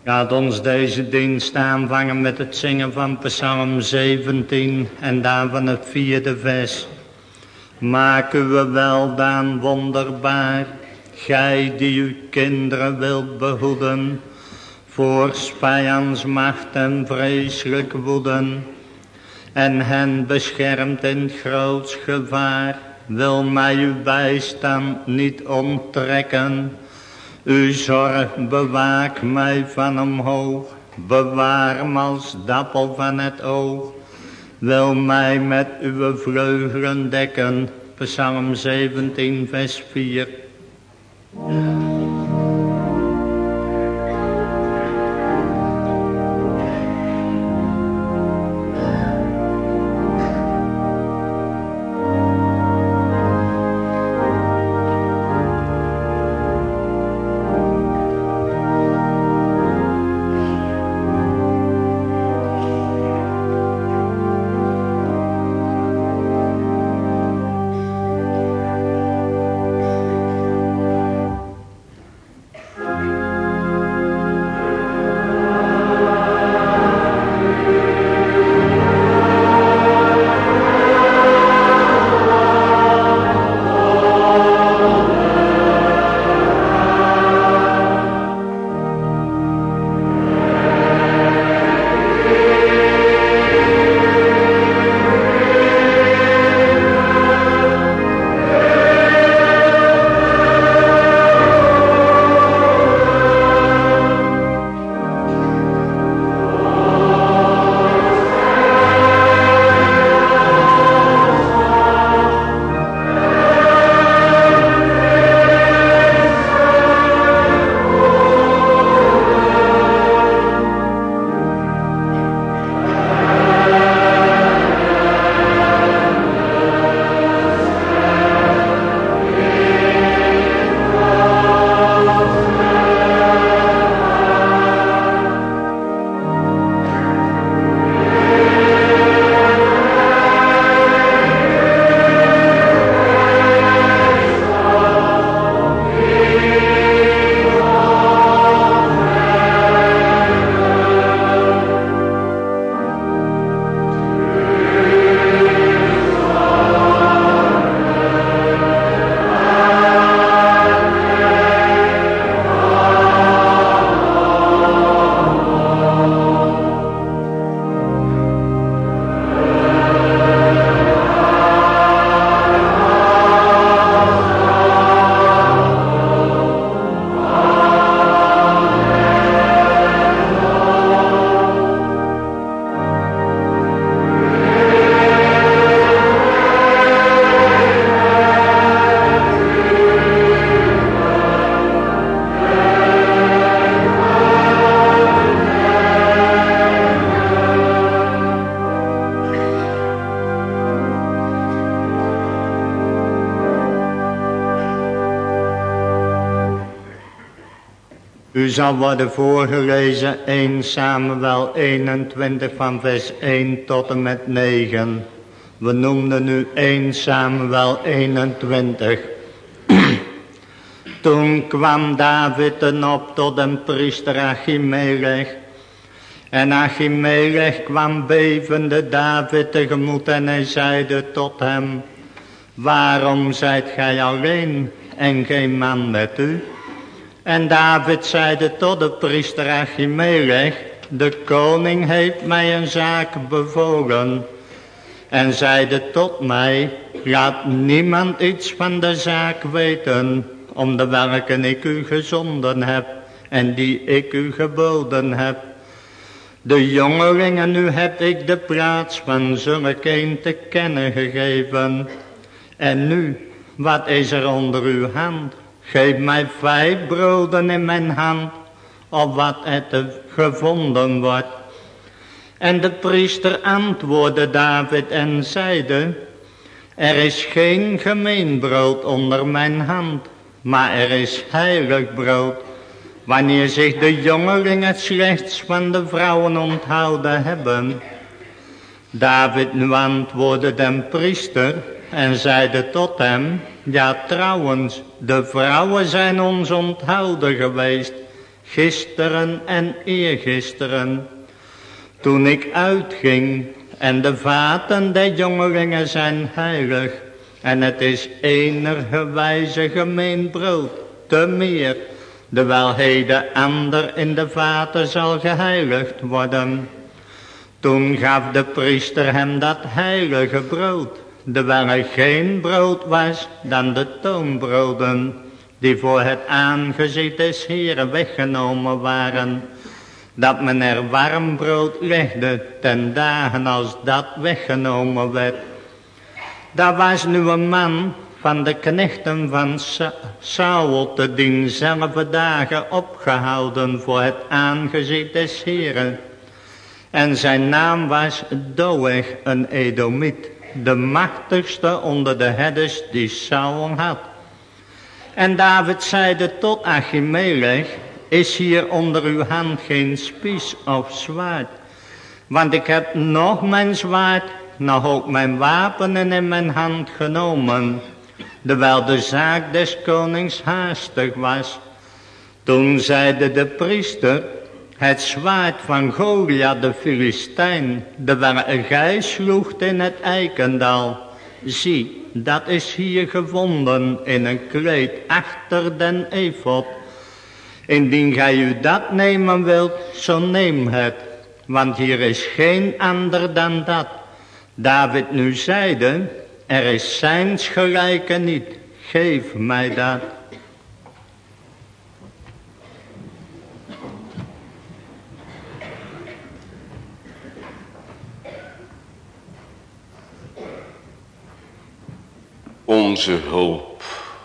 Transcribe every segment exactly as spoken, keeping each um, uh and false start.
Laat ons deze dienst aanvangen met het zingen van Psalm zeventien en daarvan het vierde vers. Maak uw weldaan wonderbaar, gij die uw kinderen wilt behoeden, voor vijands macht en vreselijk woeden, en hen beschermt in het grootst gevaar, wil mij uw bijstand niet onttrekken. Uw zorg bewaak mij van omhoog, bewaar me als dappel van het oog. Wil mij met uw vleugelen dekken. Psalm zeventien vers vier. U zal worden voorgelezen Eerste Samuel eenentwintig van vers één tot en met negen. We noemden nu Eerste Samuel eenentwintig. Toen kwam David ten op tot een priester Achimelech. En Achimelech kwam bevende David tegemoet en hij zeide tot hem: waarom zijt gij alleen en geen man met u? En David zeide tot de priester Achimelech: de koning heeft mij een zaak bevolen. En zeide tot mij: laat niemand iets van de zaak weten, om de welke ik u gezonden heb en die ik u geboden heb. De jongelingen nu heb ik de plaats van zulk een te kennen gegeven. En nu, wat is er onder uw hand? Geef mij vijf broden in mijn hand, op wat het gevonden wordt. En de priester antwoordde David en zeide: er is geen gemeen brood onder mijn hand, maar er is heilig brood, wanneer zich de jongelingen het slechts van de vrouwen onthouden hebben. David nu antwoordde den priester en zeide tot hem: ja, trouwens, de vrouwen zijn ons onthouden geweest gisteren en eergisteren, toen ik uitging en de vaten der jongelingen zijn heilig, en het is enigerwijze gemeen brood, te meer, terwijl heden ander in de vaten zal geheiligd worden. Toen gaf de priester hem dat heilige brood, terwijl er geen brood was dan de toonbroden, die voor het aangezicht des Heeren weggenomen waren, dat men er warm brood legde ten dagen als dat weggenomen werd. Daar was nu een man van de knechten van Sa Saul te dienzelfde dagen opgehouden voor het aangezicht des Heeren. En zijn naam was Doeg, een Edomiet, de machtigste onder de herders die Saul had. En David zeide tot Achimelech, is hier onder uw hand geen spies of zwaard? Want ik heb nog mijn zwaard, nog ook mijn wapenen in mijn hand genomen, terwijl de zaak des konings haastig was. Toen zeide de priester, het zwaard van Goliath de Filistijn, terwijl gij sloegt in het eikendal, zie, dat is hier gevonden in een kleed achter den efod. Indien gij u dat nemen wilt, zo neem het, want hier is geen ander dan dat. David nu zeide, er is zijns gelijke niet, geef mij dat. Onze hulp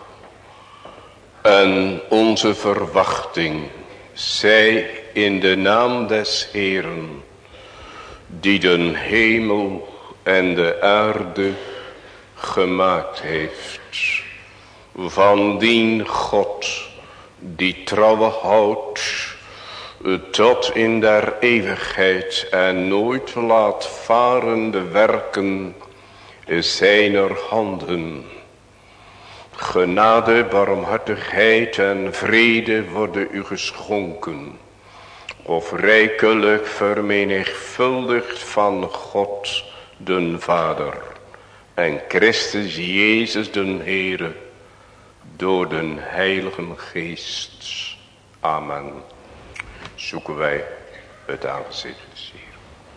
en onze verwachting zij in de naam des Heeren, die den hemel en de aarde gemaakt heeft. Van dien God die trouwe houdt tot in der eeuwigheid en nooit laat varen de werken zijner handen. Genade, barmhartigheid en vrede worden u geschonken, of rijkelijk vermenigvuldigd van God den Vader en Christus Jezus den Heere door den Heiligen Geest. Amen. Zoeken wij het aangezicht des Heeren.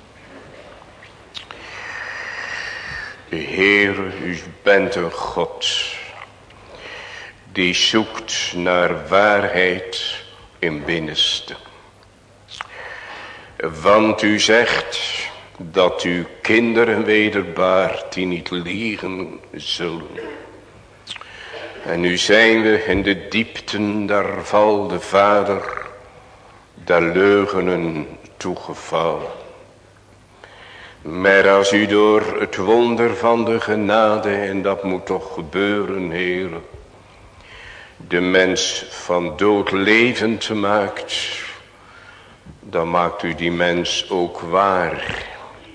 Heere, u bent een God die zoekt naar waarheid in binnenste. Want u zegt dat uw kinderen wederbaart die niet liegen zullen. En nu zijn we in de diepten daar val de Vader der leugenen toegevallen. Maar als u door het wonder van de genade, en dat moet toch gebeuren, Heere, de mens van dood levend maakt, dan maakt u die mens ook waar.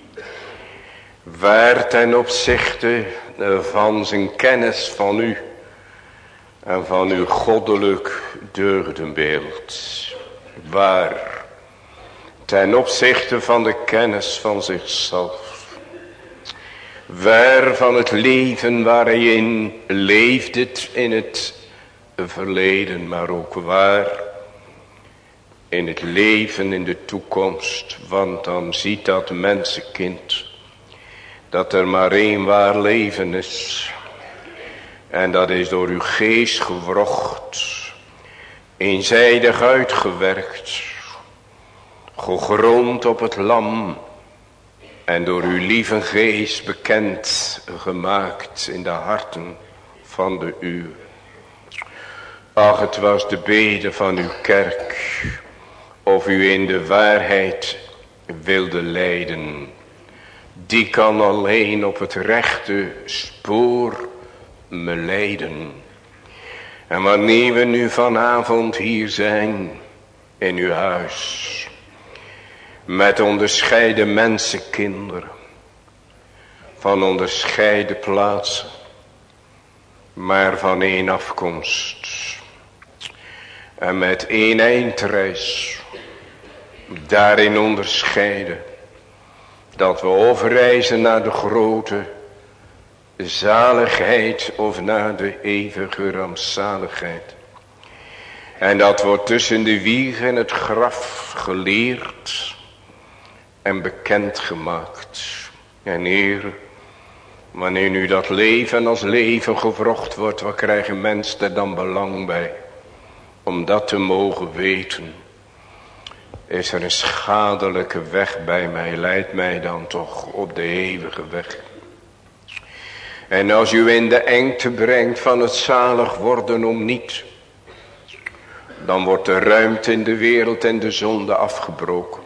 Waar ten opzichte van zijn kennis van u en van uw goddelijk deugdenbeeld. Waar ten opzichte van de kennis van zichzelf. Waar van het leven waar hij in leefde in het verleden, maar ook waar in het leven in de toekomst. Want dan ziet dat mensenkind dat er maar één waar leven is. En dat is door uw geest gewrocht, eenzijdig uitgewerkt, gegrond op het lam en door uw lieve geest bekend gemaakt in de harten van de uw. Ach, het was de bede van uw kerk, of u in de waarheid wilde leiden. Die kan alleen op het rechte spoor me leiden. En wanneer we nu vanavond hier zijn in uw huis, met onderscheiden mensenkinderen, van onderscheiden plaatsen, maar van één afkomst. En met één eindreis daarin onderscheiden. Dat we of reizen naar de grote zaligheid of naar de eeuwige rampzaligheid. En dat wordt tussen de wieg en het graf geleerd en bekendgemaakt. En Heer, wanneer nu dat leven als leven gevrocht wordt, wat krijgen mensen er dan belang bij? Om dat te mogen weten. Is er een schadelijke weg bij mij, leidt mij dan toch op de eeuwige weg. En als u in de engte brengt van het zalig worden om niet, dan wordt de ruimte in de wereld en de zonde afgebroken.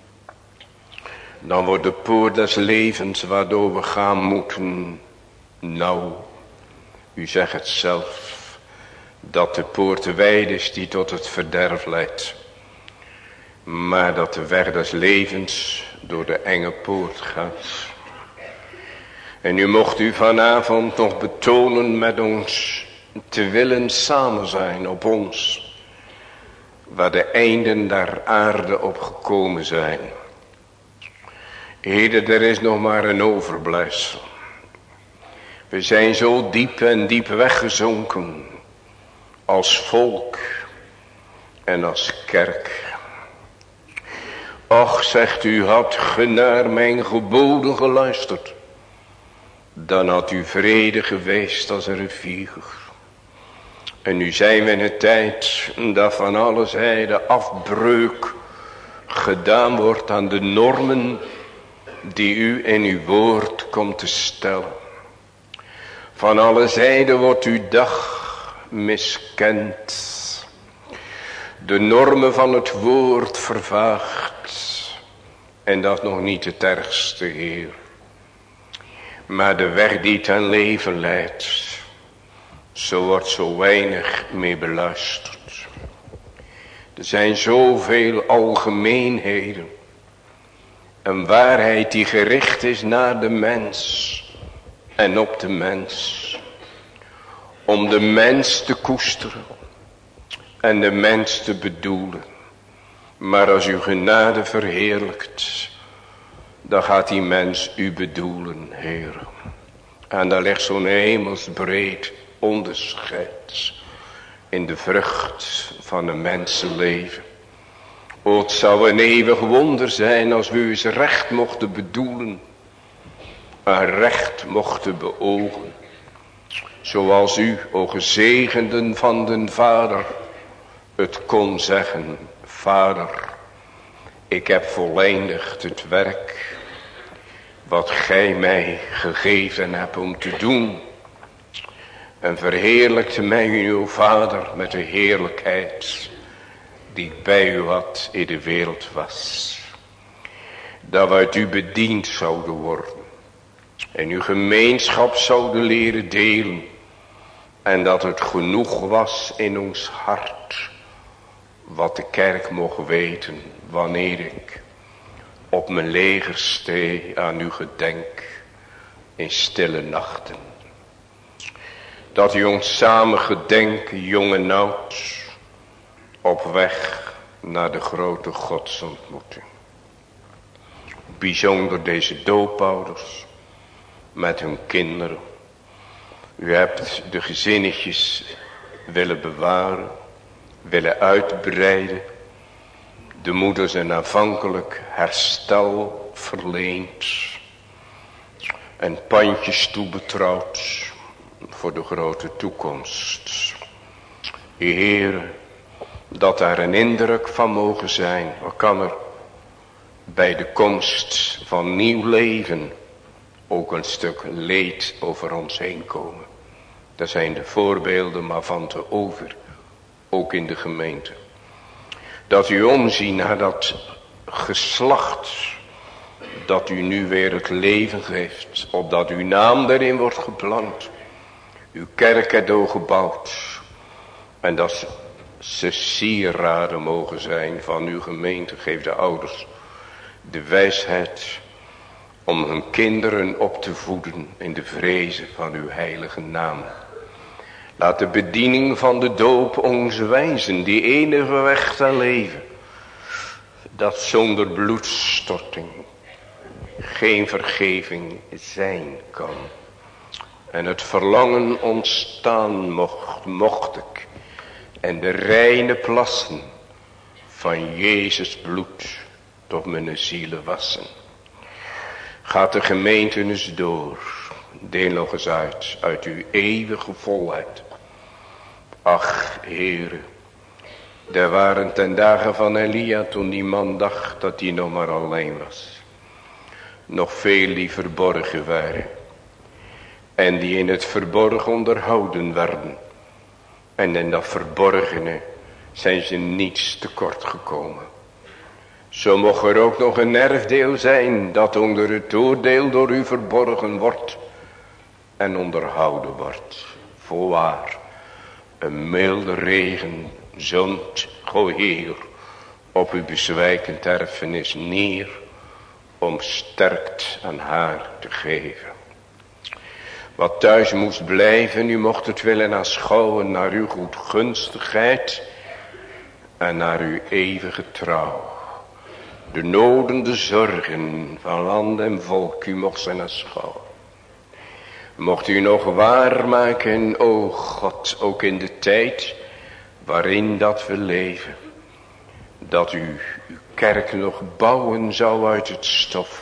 Dan wordt de poort des levens waardoor we gaan moeten. Nou, u zegt het zelf, dat de poort wijd is die tot het verderf leidt. Maar dat de weg des levens door de enge poort gaat. En nu mocht u vanavond nog betonen met ons te willen samen zijn op ons. Waar de einden der aarde op gekomen zijn. Heden, er is nog maar een overblijfsel. We zijn zo diep en diep weggezonken. Als volk en als kerk. Och, zegt u, had ge naar mijn geboden geluisterd, dan had u vrede geweest als een rivier. En nu zijn we in een tijd dat van alle zijden afbreuk gedaan wordt aan de normen die u in uw woord komt te stellen. Van alle zijden wordt uw dag miskend. De normen van het woord vervaagd. En dat nog niet het ergste, Heer. Maar de weg die ten leven leidt, zo wordt zo weinig meer beluisterd. Er zijn zoveel algemeenheden. Een waarheid die gericht is naar de mens en op de mens. Om de mens te koesteren en de mens te bedoelen. Maar als u genade verheerlijkt, dan gaat die mens u bedoelen, Heer. En daar ligt zo'n hemelsbreed onderscheid in de vrucht van een mensenleven. O, het zou een eeuwig wonder zijn als we u eens recht mochten bedoelen. En recht mochten beogen. Zoals u, o gezegenden van den Vader, het kon zeggen. Vader, ik heb voleindigd het werk wat gij mij gegeven hebt om te doen. En verheerlijkte mij uw Vader met de heerlijkheid die ik bij u had in de wereld was. Dat we uit u bediend zouden worden. En uw gemeenschap zouden leren delen. En dat het genoeg was in ons hart. Wat de kerk mocht weten wanneer ik op mijn legerstee aan u gedenk in stille nachten. Dat u ons samen gedenkt, jong en oud, op weg naar de grote godsontmoeting. Bijzonder deze doopouders met hun kinderen. U hebt de gezinnetjes willen bewaren, willen uitbreiden. De moeders een aanvankelijk herstel verleend. En pandjes toebetrouwd voor de grote toekomst. Heer, dat daar een indruk van mogen zijn. Wat kan er bij de komst van nieuw leven ook een stuk leed over ons heen komen. Daar zijn de voorbeelden maar van te over. Ook in de gemeente. Dat u omziet naar dat geslacht. Dat u nu weer het leven geeft. Opdat uw naam erin wordt geplant. Uw kerk erdoor gebouwd. En dat ze sieraden mogen zijn van uw gemeente. Geef de ouders de wijsheid om hun kinderen op te voeden in de vrezen van uw heilige naam. Laat de bediening van de doop ons wijzen, die enige weg ten leven, dat zonder bloedstorting geen vergeving zijn kan. En het verlangen ontstaan mocht, mocht ik, en de reine plassen van Jezus bloed tot mijn zielen wassen. Gaat de gemeente eens door, deel nog eens uit, uit uw eeuwige volheid. Ach, Heere, er waren ten dagen van Elia, toen die man dacht dat hij nog maar alleen was, nog veel die verborgen waren, en die in het verborgen onderhouden werden, en in dat verborgene zijn ze niets tekort gekomen. Zo mocht er ook nog een erfdeel zijn, dat onder het oordeel door u verborgen wordt en onderhouden wordt. Voorwaar, een milde regen zond, o Heer, op uw bezwijkend erfenis neer, om sterkt aan haar te geven. Wat thuis moest blijven, u mocht het willen aanschouwen naar uw goedgunstigheid en naar uw eeuwige trouw. De noden, de zorgen van land en volk, u mocht zijn aanschouwen. Mocht u nog waarmaken, o God, ook in de tijd waarin dat we leven, dat u uw kerk nog bouwen zou uit het stof.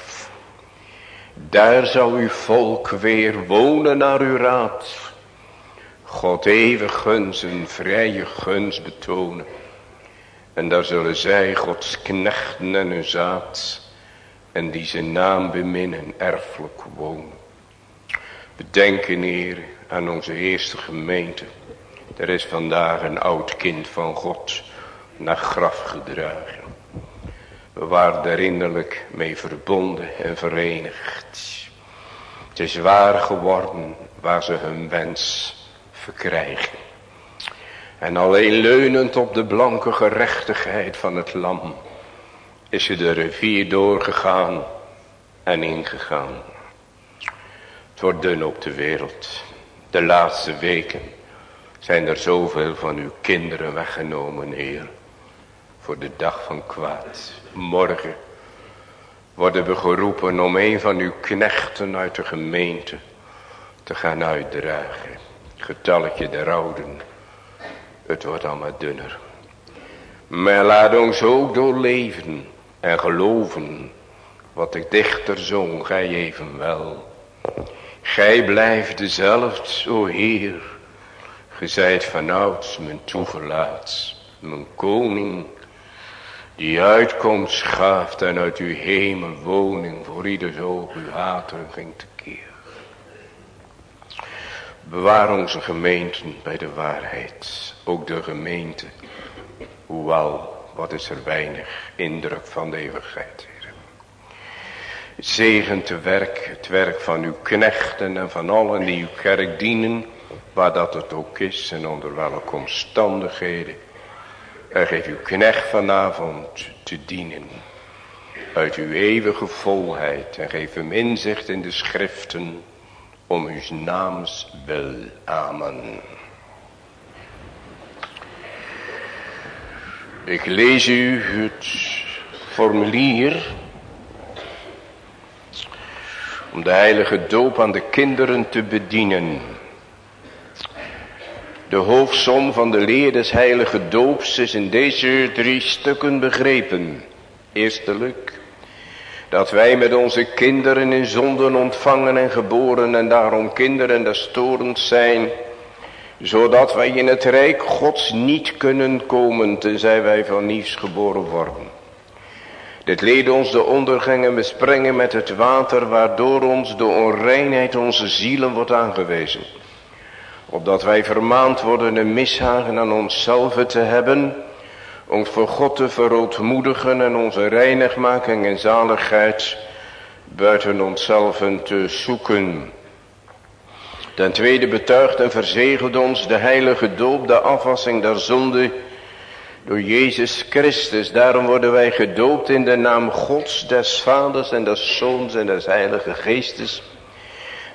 Daar zou uw volk weer wonen naar uw raad. God eeuwig guns een vrije gunst betonen. En daar zullen zij Gods knechten en hun zaad, en die zijn naam beminnen, erfelijk wonen. We denken, Heer, aan onze eerste gemeente. Er is vandaag een oud kind van God naar graf gedragen. We waren er innerlijk mee verbonden en verenigd. Het is waar geworden waar ze hun wens verkrijgen. En alleen leunend op de blanke gerechtigheid van het lam is ze de rivier doorgegaan en ingegaan. Het wordt dun op de wereld. De laatste weken zijn er zoveel van uw kinderen weggenomen, Heer, voor de dag van kwaad. Morgen worden we geroepen om een van uw knechten uit de gemeente te gaan uitdragen. Getalletje der ouden, het wordt allemaal dunner. Maar laat ons ook doorleven en geloven wat de dichter zong, gij evenwel. Gij blijft dezelfde, o Heer. Gij zijt vanouds mijn toeverlaat, mijn koning, die uitkomst gaaft en uit uw hemelwoning voor ieders oog uw hateren ging tekeer. Bewaar onze gemeenten bij de waarheid, ook de gemeente, hoewel, wat is er weinig indruk van de eeuwigheid, Heer. Zegent het werk, het werk van uw knechten en van allen die uw kerk dienen, waar dat het ook is en onder welke omstandigheden. En geef uw knecht vanavond te dienen uit uw eeuwige volheid en geef hem inzicht in de schriften om uw naams wil. Amen. Ik lees u het formulier om de heilige doop aan de kinderen te bedienen. De hoofdsom van de leer des heilige doops is in deze drie stukken begrepen. Eerstelijk, dat wij met onze kinderen in zonden ontvangen en geboren en daarom kinderen des torens zijn, zodat wij in het rijk Gods niet kunnen komen tenzij wij van nieuws geboren worden. Dit leed ons de ondergangen besprengen met het water, waardoor ons de onreinheid onze zielen wordt aangewezen. Opdat wij vermaand worden een mishagen aan onszelf te hebben, ons voor God te verootmoedigen en onze reinigmaking en zaligheid buiten onszelf te zoeken. Ten tweede betuigt en verzegelt ons de heilige doop, de afwassing der zonde door Jezus Christus. Daarom worden wij gedoopt in de naam Gods, des Vaders en des Zoons en des Heilige Geestes.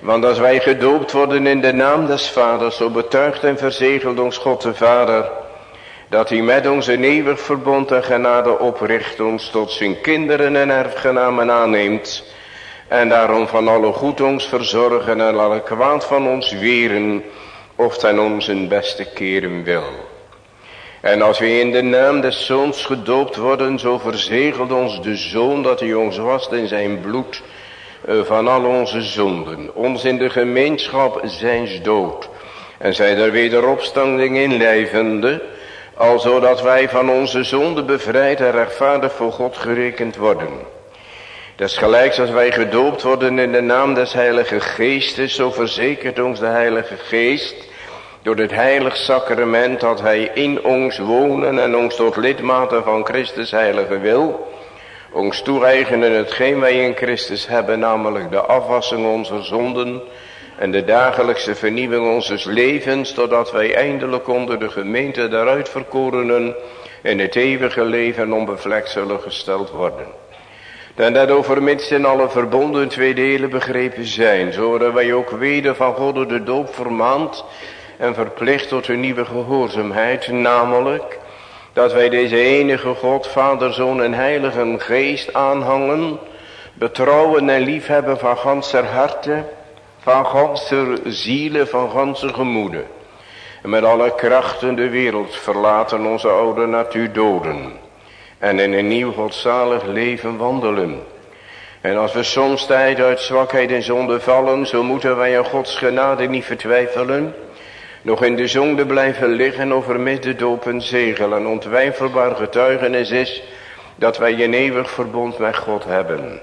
Want als wij gedoopt worden in de naam des Vaders, zo betuigt en verzegelt ons God de Vader, dat hij met ons een eeuwig verbond en genade opricht, ons tot zijn kinderen en erfgenamen aanneemt, en daarom van alle goed ons verzorgen en alle kwaad van ons weren, of ten onze beste keren wil. En als we in de naam des Zoons gedoopt worden, zo verzegelt ons de Zoon dat hij ons wast in zijn bloed van al onze zonden, ons in de gemeenschap zijns dood, en zij der wederopstanding inlijvende, alzodat wij van onze zonde bevrijd en rechtvaardig voor God gerekend worden. Desgelijks als wij gedoopt worden in de naam des Heilige Geestes, zo verzekert ons de Heilige Geest door het heilig sacrament dat hij in ons wonen en ons tot lidmaten van Christus heilige wil, ons toe-eigenen hetgeen wij in Christus hebben, namelijk de afwassing onze zonden en de dagelijkse vernieuwing onzes levens, totdat wij eindelijk onder de gemeente der uitverkorenen in het eeuwige leven onbevlekt zullen gesteld worden. En dat overmits in alle verbonden twee delen begrepen zijn, zo worden wij ook weder van God door de doop vermaand en verplicht tot een nieuwe gehoorzaamheid, namelijk dat wij deze enige God, Vader, Zoon en Heilige Geest aanhangen, betrouwen en liefhebben van ganser harte, van ganser ziele, van ganser gemoede. En met alle krachten de wereld verlaten, onze oude natuur doden en in een nieuw godzalig leven wandelen. En als we soms tijd uit zwakheid en zonde vallen, zo moeten wij aan Gods genade niet vertwijfelen, nog in de zonde blijven liggen overmits de doop en zegel. En ontwijfelbaar getuigenis is dat wij een eeuwig verbond met God hebben.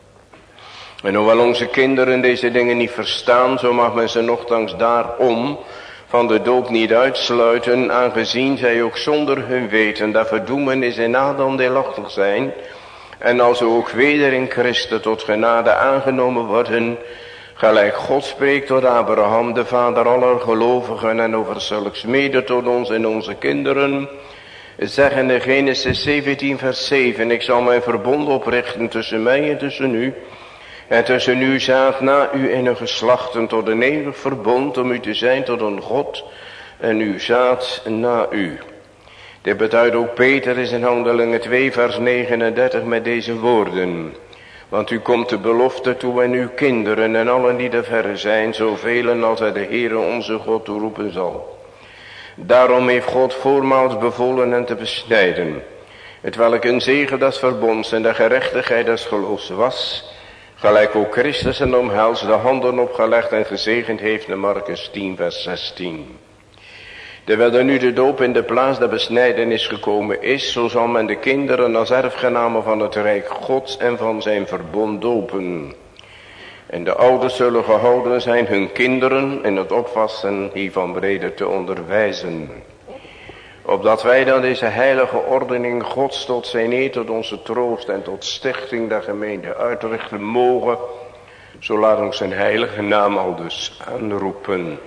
En hoewel onze kinderen deze dingen niet verstaan, zo mag men ze nochtans daarom van de doop niet uitsluiten, aangezien zij ook zonder hun weten dat verdoemenis in Adam deelachtig zijn, en als ze ook weder in Christus tot genade aangenomen worden, gelijk God spreekt tot Abraham, de vader aller gelovigen, en over zulks mede tot ons en onze kinderen, zeggen in Genesis zeventien vers zeven, ik zal mijn verbond oprichten tussen mij en tussen u, en tussen uw zaad na u en uw geslachten tot een eeuwig verbond, om u te zijn tot een God, en uw zaad na u. Dit beduidt ook Petrus in Handelingen twee vers negenendertig met deze woorden. Want u komt de belofte toe en uw kinderen en allen die er verre zijn, zoveel als hij de Heere onze God toeroepen zal. Daarom heeft God voormaals bevolen hen te besnijden, hetwelk een zegen des verbonds en de gerechtigheid des geloofs was, gelijk ook Christus en omhels de handen opgelegd en gezegend heeft in Markus tien vers zestien. Terwijl er nu de doop in de plaats der besnijdenis gekomen is, zo zal men de kinderen als erfgenamen van het rijk Gods en van zijn verbond dopen. En de ouders zullen gehouden zijn hun kinderen in het opvatten hiervan breder te onderwijzen. Opdat wij dan deze heilige ordening Gods tot zijn eer, tot onze troost en tot stichting der gemeente uitrichten mogen, zo laat ons zijn heilige naam al dus aanroepen.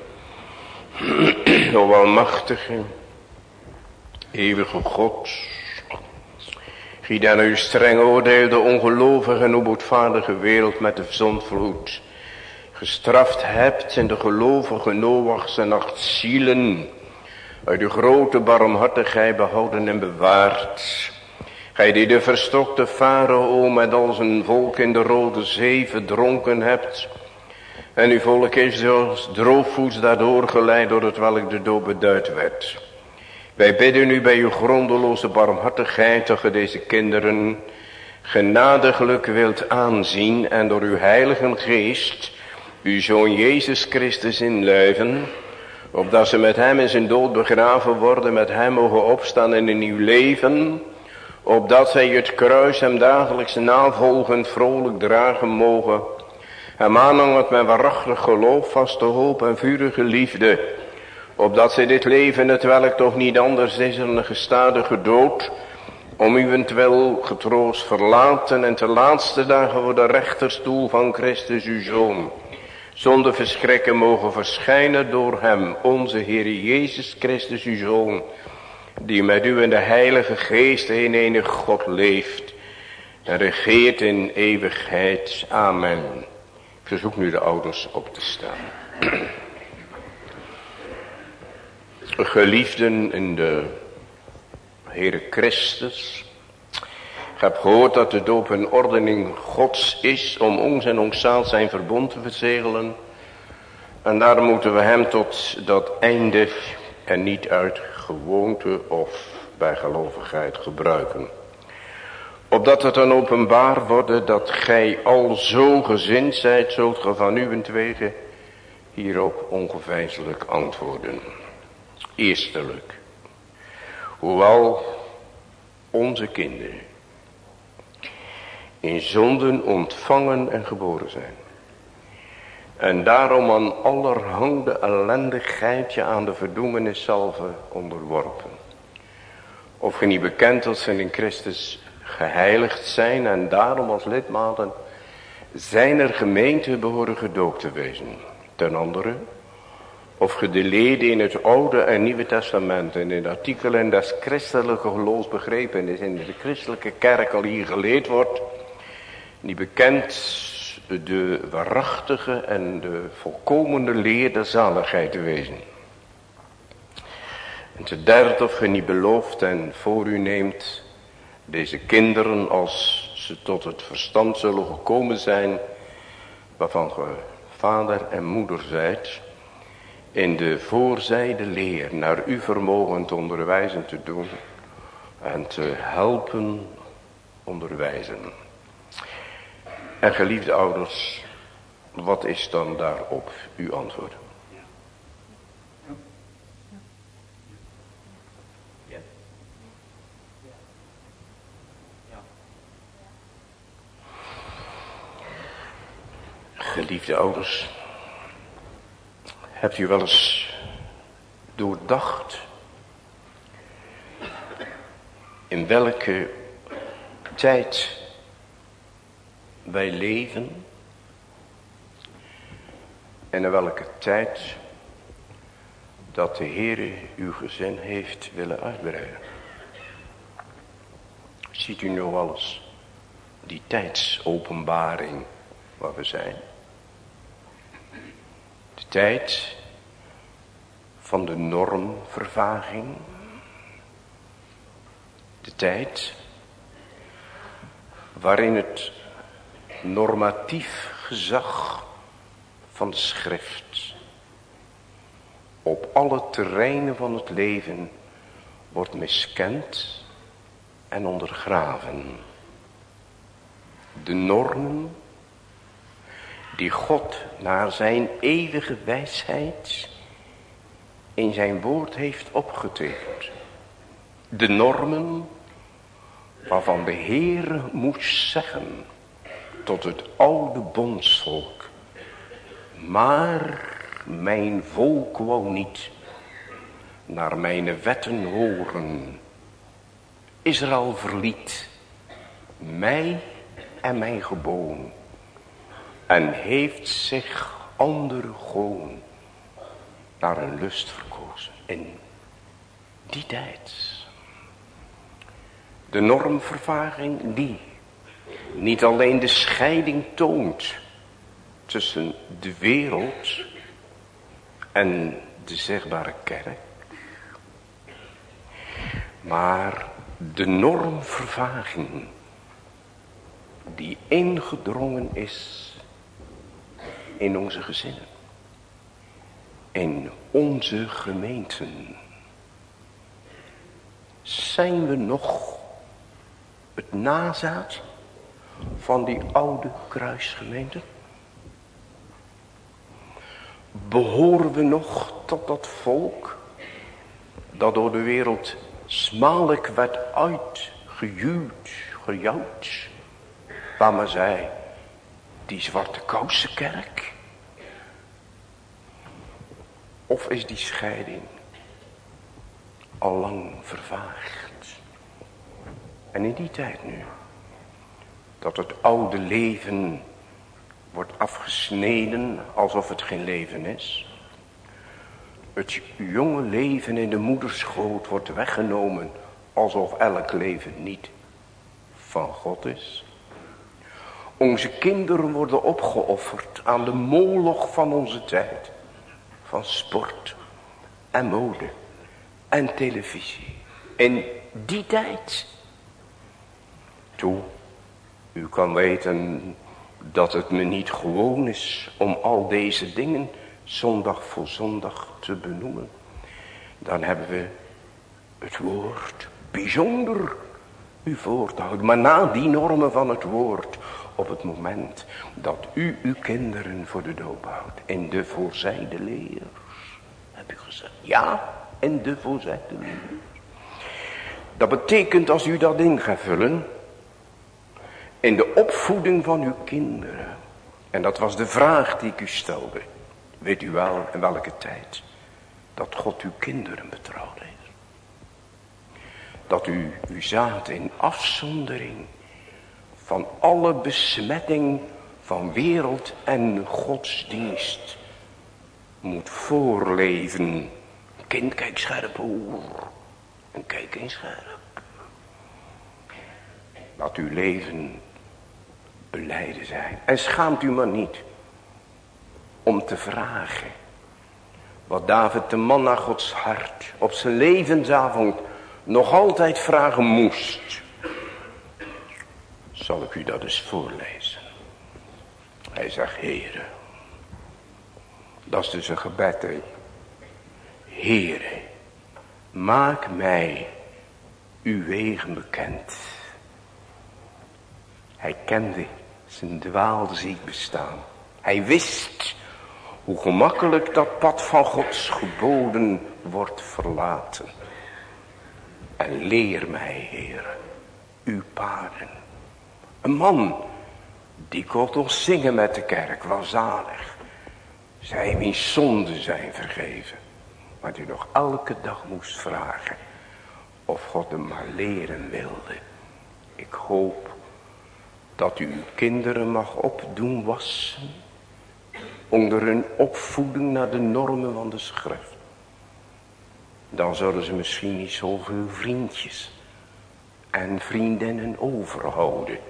O almachtige, eeuwige God, gie dan uw streng oordeel de ongelovige en onboedvaardige wereld met de zondvloed gestraft hebt en de gelovige Noachs en acht zielen uit de grote barmhartigheid behouden en bewaard. Gij die de verstokte Farao met al zijn volk in de Rode Zee verdronken hebt, en uw volk is zoals droogvoets daardoor geleid door het welk de dood beduid werd. Wij bidden u bij uw grondeloze barmhartigheid dat ge deze kinderen genadiglijk wilt aanzien en door uw heilige geest uw Zoon Jezus Christus inlijven, opdat ze met hem in zijn dood begraven worden, met hem mogen opstaan in een nieuw leven, opdat zij het kruis hem dagelijks navolgend vrolijk dragen mogen, hem aanhangend met waarachtig geloof, vaste hoop en vurige liefde, opdat zij dit leven, het welk toch niet anders is dan een gestadige dood, om uwentwil getroost verlaten en te laatste dagen voor de rechterstoel van Christus uw Zoon, zonder verschrikken mogen verschijnen door hem, onze Heer Jezus Christus uw Zoon, die met u in de Heilige Geest een enige God leeft en regeert in eeuwigheid. Amen. Ik verzoek nu de ouders op te staan. Geliefden in de Heere Christus. Ik heb gehoord dat de doop een ordening Gods is om ons en ons zaal zijn verbond te verzegelen. En daarom moeten we hem tot dat einde en niet uit gewoonte of bijgelovigheid gebruiken. Opdat het dan openbaar worden dat gij al zo gezind zijt, zult ge van uwentwege hierop ongeveinselijk antwoorden. Eerstelijk, hoewel onze kinderen in zonden ontvangen en geboren zijn, en daarom aan allerhande ellendigheidje aan de verdoemenis zalve onderworpen, of ge niet bekend dat ze in Christus geheiligd zijn en daarom als lidmaten zijner gemeente behoren gedoopt te wezen. Ten andere, of ge de leden in het Oude en Nieuwe Testament en in de artikelen des christelijke geloofsbegrepen is in de christelijke kerk al hier geleerd wordt, niet bekend de waarachtige en de volkomene leer der zaligheid te wezen. En ten derde, of ge niet belooft en voor u neemt deze kinderen als ze tot het verstand zullen gekomen zijn, waarvan ge vader en moeder zijt, in de voorzijde leer naar uw vermogen te onderwijzen te doen en te helpen onderwijzen. En geliefde ouders, wat is dan daarop uw antwoord? Geliefde ouders, hebt u wel eens doordacht in welke tijd wij leven en in welke tijd dat de Heere uw gezin heeft willen uitbreiden? Ziet u nou alles die tijdsopenbaring waar we zijn? De tijd van de normvervaging. De tijd waarin het normatief gezag van de schrift op alle terreinen van het leven wordt miskend en ondergraven. De normen die God naar zijn eeuwige wijsheid in zijn woord heeft opgetekend. De normen waarvan de Heer moest zeggen tot het oude bondsvolk: maar mijn volk wou niet naar mijn wetten horen. Israël verliet mij en mijn geboden en heeft zich andere goden naar een lust verkozen. In die tijd. De normvervaging die niet alleen de scheiding toont tussen de wereld en de zichtbare kerk, maar de normvervaging die ingedrongen is in onze gezinnen, in onze gemeenten. Zijn we nog het nazaat van die oude kruisgemeente? Behoren we nog tot dat volk dat door de wereld smalelijk werd uitgejuwd, gejouwd, waar men zei, die zwarte kousenkerk? Of is die scheiding al lang vervaagd? En in die tijd nu, dat het oude leven wordt afgesneden alsof het geen leven is. Het jonge leven in de moederschoot wordt weggenomen alsof elk leven niet van God is. Onze kinderen worden opgeofferd aan de moloch van onze tijd. Van sport en mode en televisie. In die tijd. Toe, u kan weten dat het me niet gewoon is om al deze dingen zondag voor zondag te benoemen. Dan hebben we het woord bijzonder u voor te houden. Maar na die normen van het woord, op het moment dat u uw kinderen voor de doop houdt. In de voorzijde leers, heb u gezegd. Ja, in de voorzijde leers. Dat betekent, als u dat in gaat vullen, in de opvoeding van uw kinderen. En dat was de vraag die ik u stelde. Weet u wel in welke tijd dat God uw kinderen betrouwd heeft. Dat u uw zaad in afzondering van alle besmetting van wereld en godsdienst moet voorleven. Kind, kijk scherp hoor. En kijk eens scherp. Laat uw leven belijden zijn. En schaamt u maar niet om te vragen wat David, de man naar Gods hart, op zijn levensavond nog altijd vragen moest. Zal ik u dat eens voorlezen. Hij zegt, Heere, dat is dus een gebed, hè. Heere, maak mij uw wegen bekend. Hij kende zijn dwaalziek bestaan. Hij wist hoe gemakkelijk dat pad van Gods geboden wordt verlaten. En leer mij, Heer, uw paden. Een man die kon toch zingen met de kerk, was zalig. Zij wiens zonden zijn vergeven. Maar die nog elke dag moest vragen of God hem maar leren wilde. Ik hoop dat u uw kinderen mag opdoen wassen onder hun opvoeding naar de normen van de schrift. Dan zullen ze misschien niet zoveel vriendjes en vriendinnen overhouden.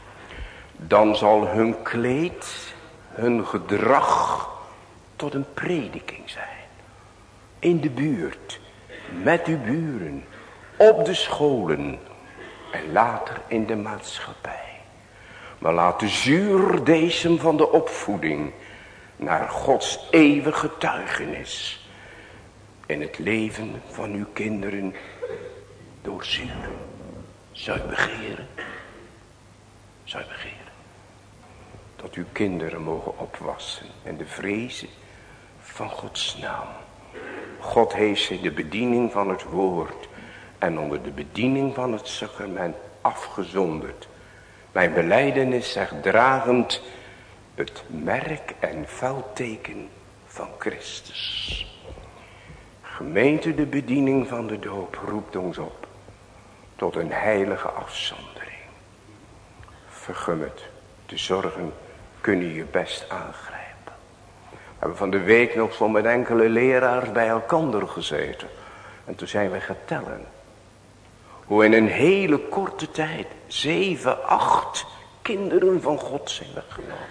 Dan zal hun kleed, hun gedrag tot een prediking zijn. In de buurt, met uw buren, op de scholen en later in de maatschappij. Maar laat de zuurdesem van de opvoeding naar Gods eeuwige getuigenis in het leven van uw kinderen doorzuren. Zou u begeren? Zou u begeren? Dat uw kinderen mogen opwassen in de vrezen van Gods naam. God heeft ze in de bediening van het woord en onder de bediening van het sacrament afgezonderd. Mijn belijdenis zegt dragend het merk en veldteken van Christus. Gemeente, de bediening van de doop roept ons op tot een heilige afzondering. Vergun het, de zorgen kunnen je best aangrijpen. We hebben van de week nog zo met enkele leraars bij elkaar gezeten. En toen zijn we gaan tellen. Hoe in een hele korte tijd zeven, acht kinderen van God zijn weggenomen.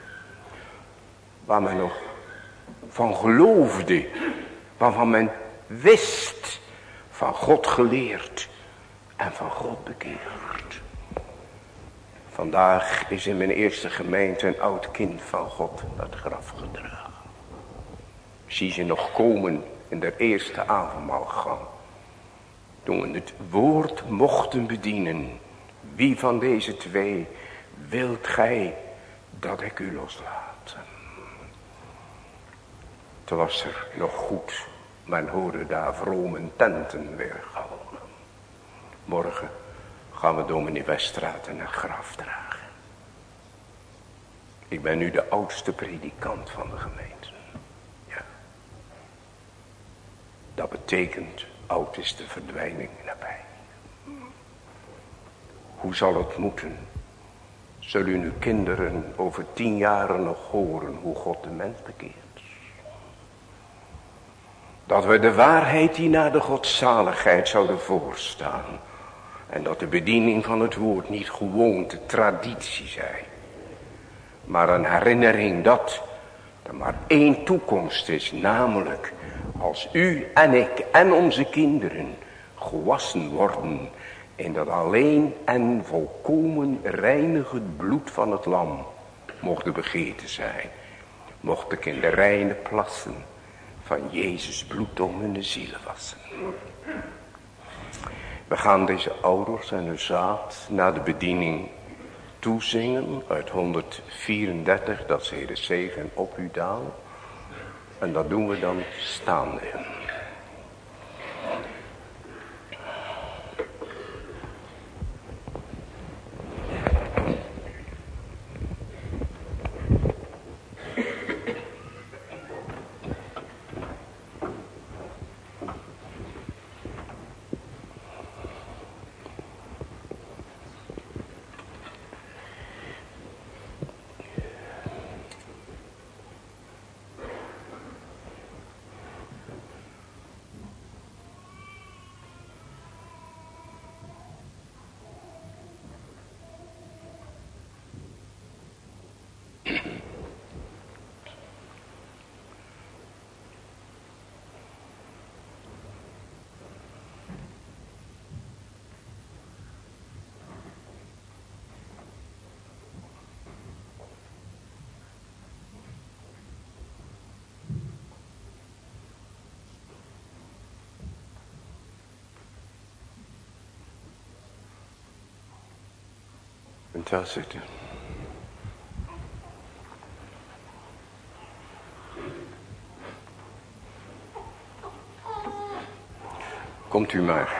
Waar men nog van geloofde. Waarvan men wist. Van God geleerd. En van God bekeerd. Vandaag is in mijn eerste gemeente een oud kind van God naar het graf gedragen. Zie ze nog komen in de eerste avondmaalgang. Toen we het woord mochten bedienen. Wie van deze twee wilt gij dat ik u loslaat? Toen was er nog goed. Men hoorde daar vrome tenten weergalmen. Morgen gaan we dominee Westraat in een graf dragen. Ik ben nu de oudste predikant van de gemeente. Ja. Dat betekent, oud is de verdwijning nabij. Hoe zal het moeten? Zullen uw kinderen over tien jaren nog horen hoe God de mens bekeert? Dat we de waarheid die naar de godzaligheid zouden voorstaan. En dat de bediening van het woord niet gewoonte, traditie zij. maar een herinnering dat er maar één toekomst is, namelijk als u en ik en onze kinderen gewassen worden in dat alleen en volkomen reinigend bloed van het lam, mocht begeten zijn, mocht ik in de reine plassen van Jezus bloed om hun zielen wassen. We gaan deze ouders en hun zaad na de bediening toezingen uit honderdvierendertig, dat ze de zegen op u dalen. En dat doen we dan staande. Kunt wel zitten. Komt u maar.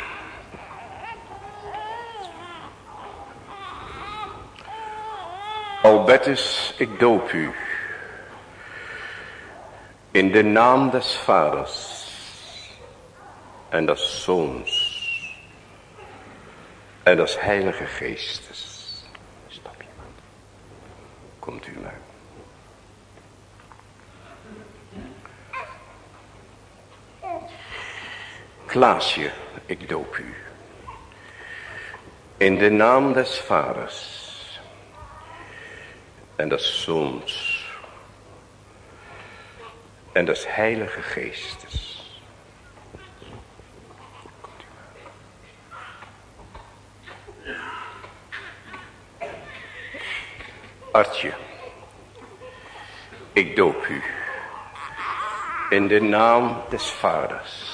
Albertus, ik doop u in de naam des Vaders en des Zoons en des Heilige Geestes. Stap je maar. Komt u maar. Klaasje, ik doop u in de naam des Vaders en des Zoons en des Heilige Geestes. Artje, ik doop u in de naam des Vaders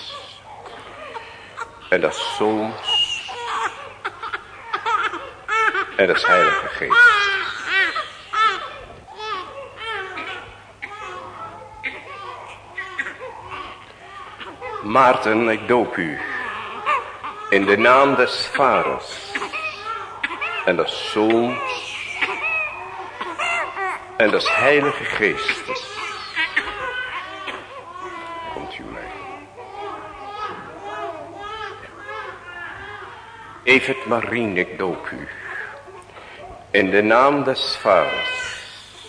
en des Zoons en des Heilige Geestes. Maarten, ik doop u in de naam des Vaders en des Zoons en des Heilige Geestes. Komt u mee. Evert Marien, ik doop u in de naam des Vaders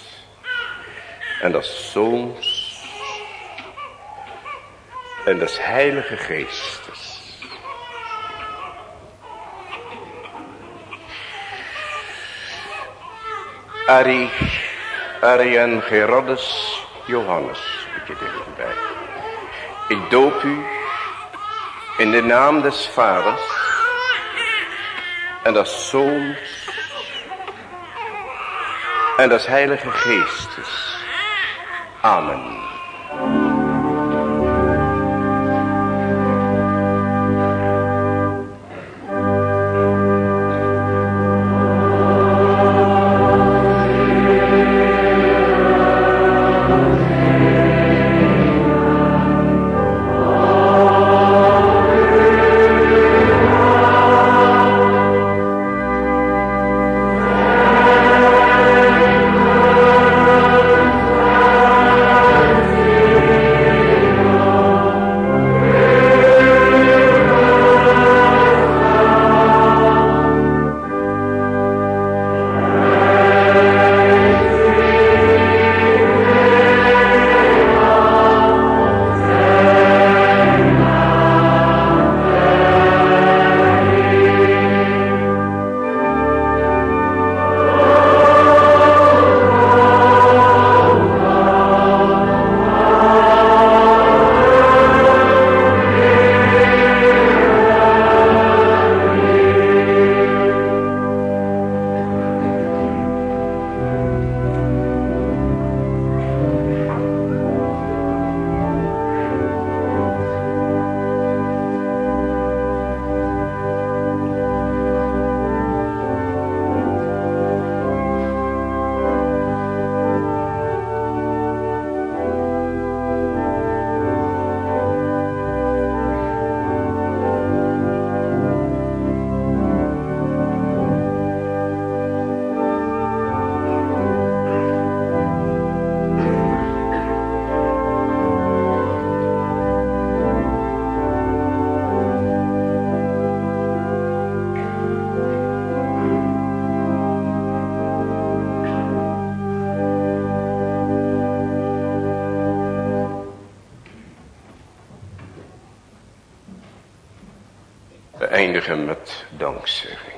en des Zoons en des Heilige Geestes. Arie, Arie en Gerardus Johannes, ik je er even bij. Ik doop u in de naam des Vaders en des Zoons en des Heilige Geestes. Amen. Amen. eindigen met dankzegging.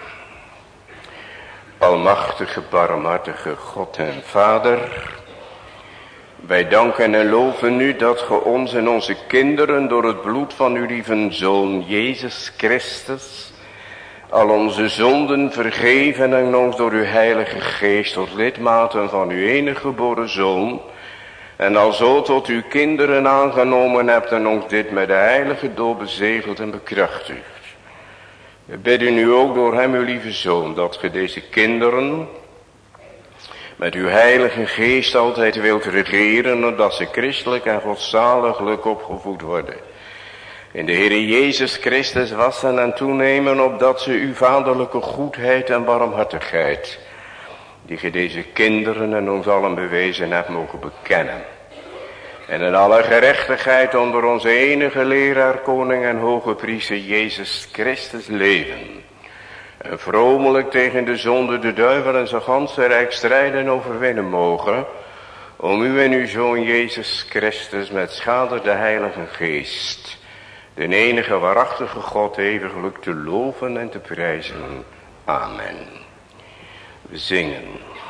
Almachtige, barmhartige God en Vader, wij danken en loven u dat ge ons en onze kinderen door het bloed van uw lieve Zoon Jezus Christus al onze zonden vergeven en ons door uw heilige geest tot lidmaten van uw enige geboren Zoon en alzo tot uw kinderen aangenomen hebt en ons dit met de heilige doop bezegeld en bekrachtigd. We bidden u ook door hem, uw lieve Zoon, dat ge deze kinderen met uw heilige geest altijd wilt regeren, opdat ze christelijk en godzaliglijk opgevoed worden. In de Heere Jezus Christus wassen en toenemen, opdat ze uw vaderlijke goedheid en barmhartigheid, die ge deze kinderen en ons allen bewezen hebt, mogen bekennen. En in alle gerechtigheid onder onze enige leraar, koning en hoge priester Jezus Christus leven. En vromelijk tegen de zonde, de duivel en zijn ganse rijk strijden en overwinnen mogen. Om u en uw Zoon Jezus Christus met schade de heilige geest, de enige waarachtige God, eeuwiglijk te loven en te prijzen. Amen. We zingen.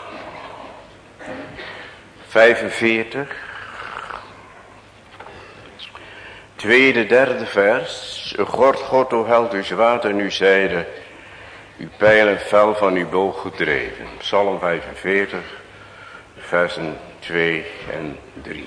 vijfenveertig. Tweede, derde vers. Gord, God, o held, uw zwaard en uw zijde, uw pijl en fel van uw boog gedreven. Psalm vijfenveertig, versen twee en drie.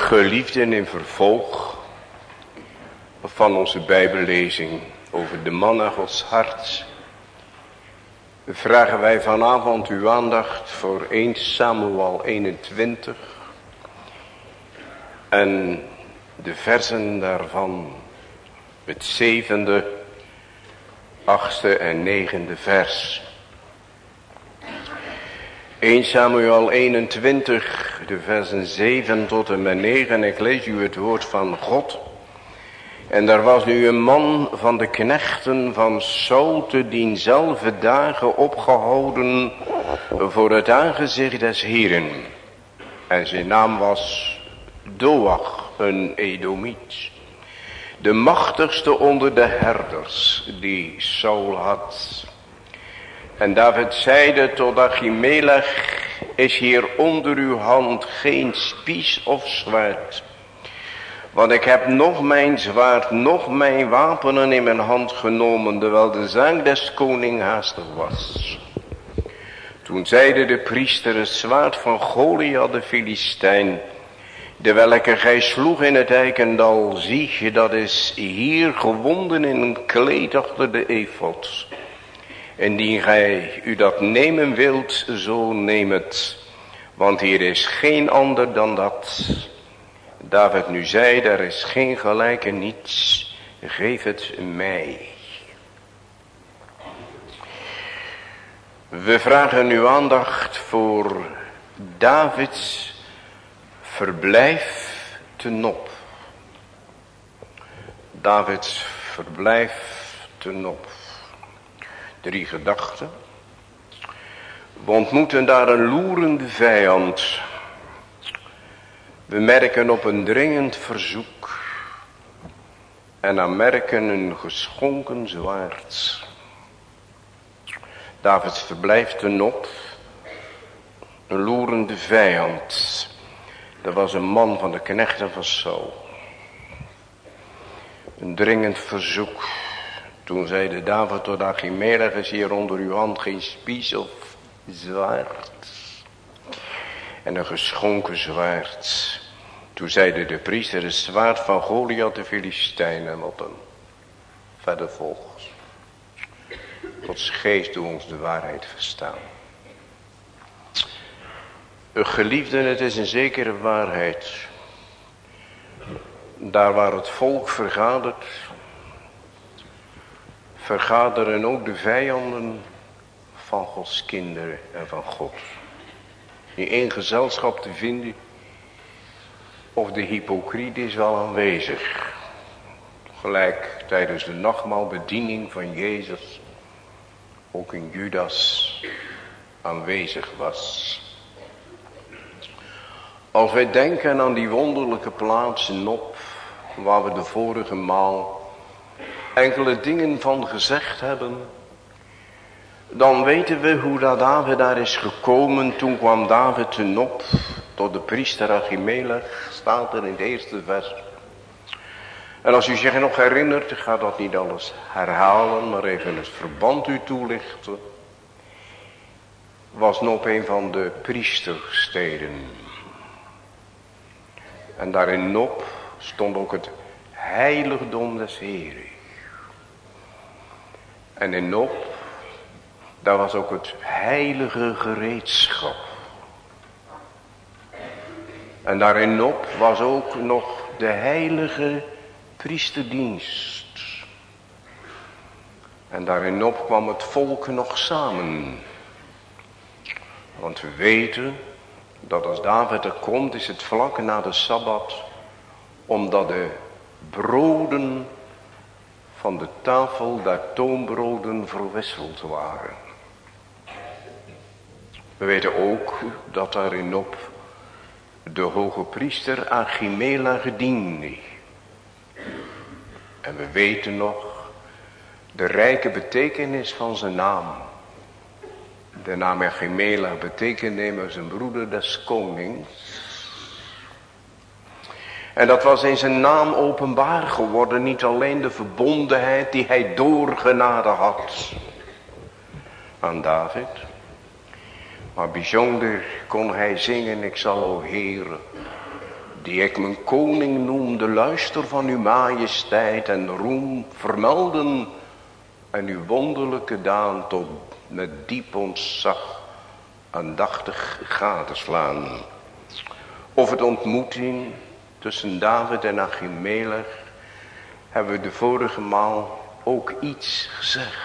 Geliefden, in vervolg van onze bijbellezing over de man naar Gods hart, vragen wij vanavond uw aandacht voor eerste Samuel eenentwintig en de versen daarvan, het zevende, achtste en negende vers. eerste Samuel eenentwintig, de versen zeven tot en met negen. Ik lees u het woord van God. En daar was nu een man van de knechten van Saul te dienzelfde dagen opgehouden voor het aangezicht des Heeren. En zijn naam was Doeg, een Edomiet. De machtigste onder de herders die Saul had. En David zeide tot Achimelech, is hier onder uw hand geen spies of zwaard? Want ik heb nog mijn zwaard, nog mijn wapenen in mijn hand genomen, terwijl de zaak des koning haastig was. Toen zeide de priester, het zwaard van Goliath de Filistijn, de welke gij sloeg in het eikendal, zie je, dat is hier gewonden in een kleed achter de efod. Indien gij u dat nemen wilt, zo neem het, want hier is geen ander dan dat. David nu zei, er is geen gelijke niets, geef het mij. We vragen uw aandacht voor Davids verblijf te Nob. Davids verblijf te Nob. Drie gedachten. We ontmoeten daar een loerende vijand. We merken op een dringend verzoek. En dan merken een geschonken zwaard. Davids verblijf te Nob. Een loerende vijand. Dat was een man van de knechten van Saul. Een dringend verzoek. Toen zeide David tot Achimelech, is hier onder uw hand geen spies of zwaard. En een geschonken zwaard. Toen zeide de priester, het zwaard van Goliath de Filistijn, en wat dan verder volgt. Gods geest doet ons de waarheid verstaan. Geliefden, het is een zekere waarheid. Daar waar het volk vergadert, vergaderen ook de vijanden van Gods kinderen en van God. In één gezelschap te vinden, of de hypocriet is wel aanwezig. Gelijk tijdens de nachtmaalbediening van Jezus, ook in Judas aanwezig was. Als wij denken aan die wonderlijke plaats Nob, waar we de vorige maal enkele dingen van gezegd hebben, dan weten we hoe dat David daar is gekomen. Toen kwam David te Nob tot de priester Achimelech, staat er in het eerste vers. En als u zich nog herinnert, ik ga dat niet alles herhalen, maar even het verband u toelichten, was Nob een van de priestersteden. En daar in Nob stond ook het heiligdom des Heren. En in Nob, daar was ook het heilige gereedschap. En daar in Nob was ook nog de heilige priesterdienst. En daar in Nob kwam het volk nog samen. Want we weten dat als David er komt, is het vlak na de Sabbat, omdat de broden van de tafel der toonbroden verwisseld waren. We weten ook dat daar in Nob de hoge priester Achimelech diende. En we weten nog de rijke betekenis van zijn naam. De naam Achimelech betekent immers een broeder des konings. En dat was in zijn naam openbaar geworden, niet alleen de verbondenheid die hij door genade had aan David, maar bijzonder kon hij zingen, ik zal, o Heere, die ik mijn koning noemde, luister van uw majesteit en roem vermelden en uw wonderlijke daan tot met diep ontzag aandachtig gadeslaan. Of het ontmoeting tussen David en Achimelech hebben we de vorige maal ook iets gezegd.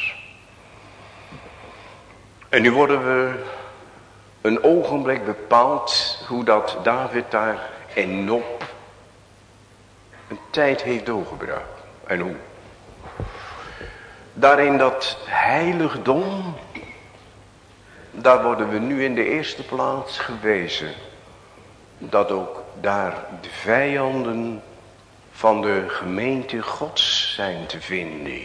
En nu worden we een ogenblik bepaald hoe dat David daar in Nob een tijd heeft doorgebracht. En hoe? Daarin dat heiligdom, daar worden we nu in de eerste plaats gewezen. Dat ook daar de vijanden van de gemeente Gods zijn te vinden.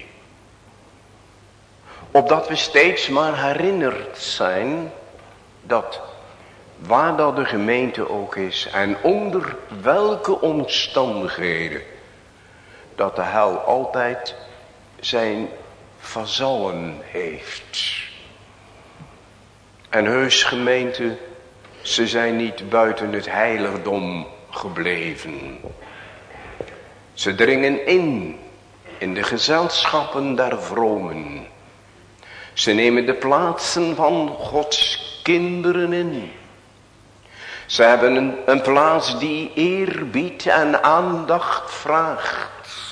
Opdat we steeds maar herinnerd zijn dat waar dat de gemeente ook is en onder welke omstandigheden, dat de hel altijd zijn vazallen heeft. En heus gemeente, ze zijn niet buiten het heiligdom gebleven. Ze dringen in, in de gezelschappen der vromen. Ze nemen de plaatsen van Gods kinderen in. Ze hebben een, een plaats die eerbied en aandacht vraagt.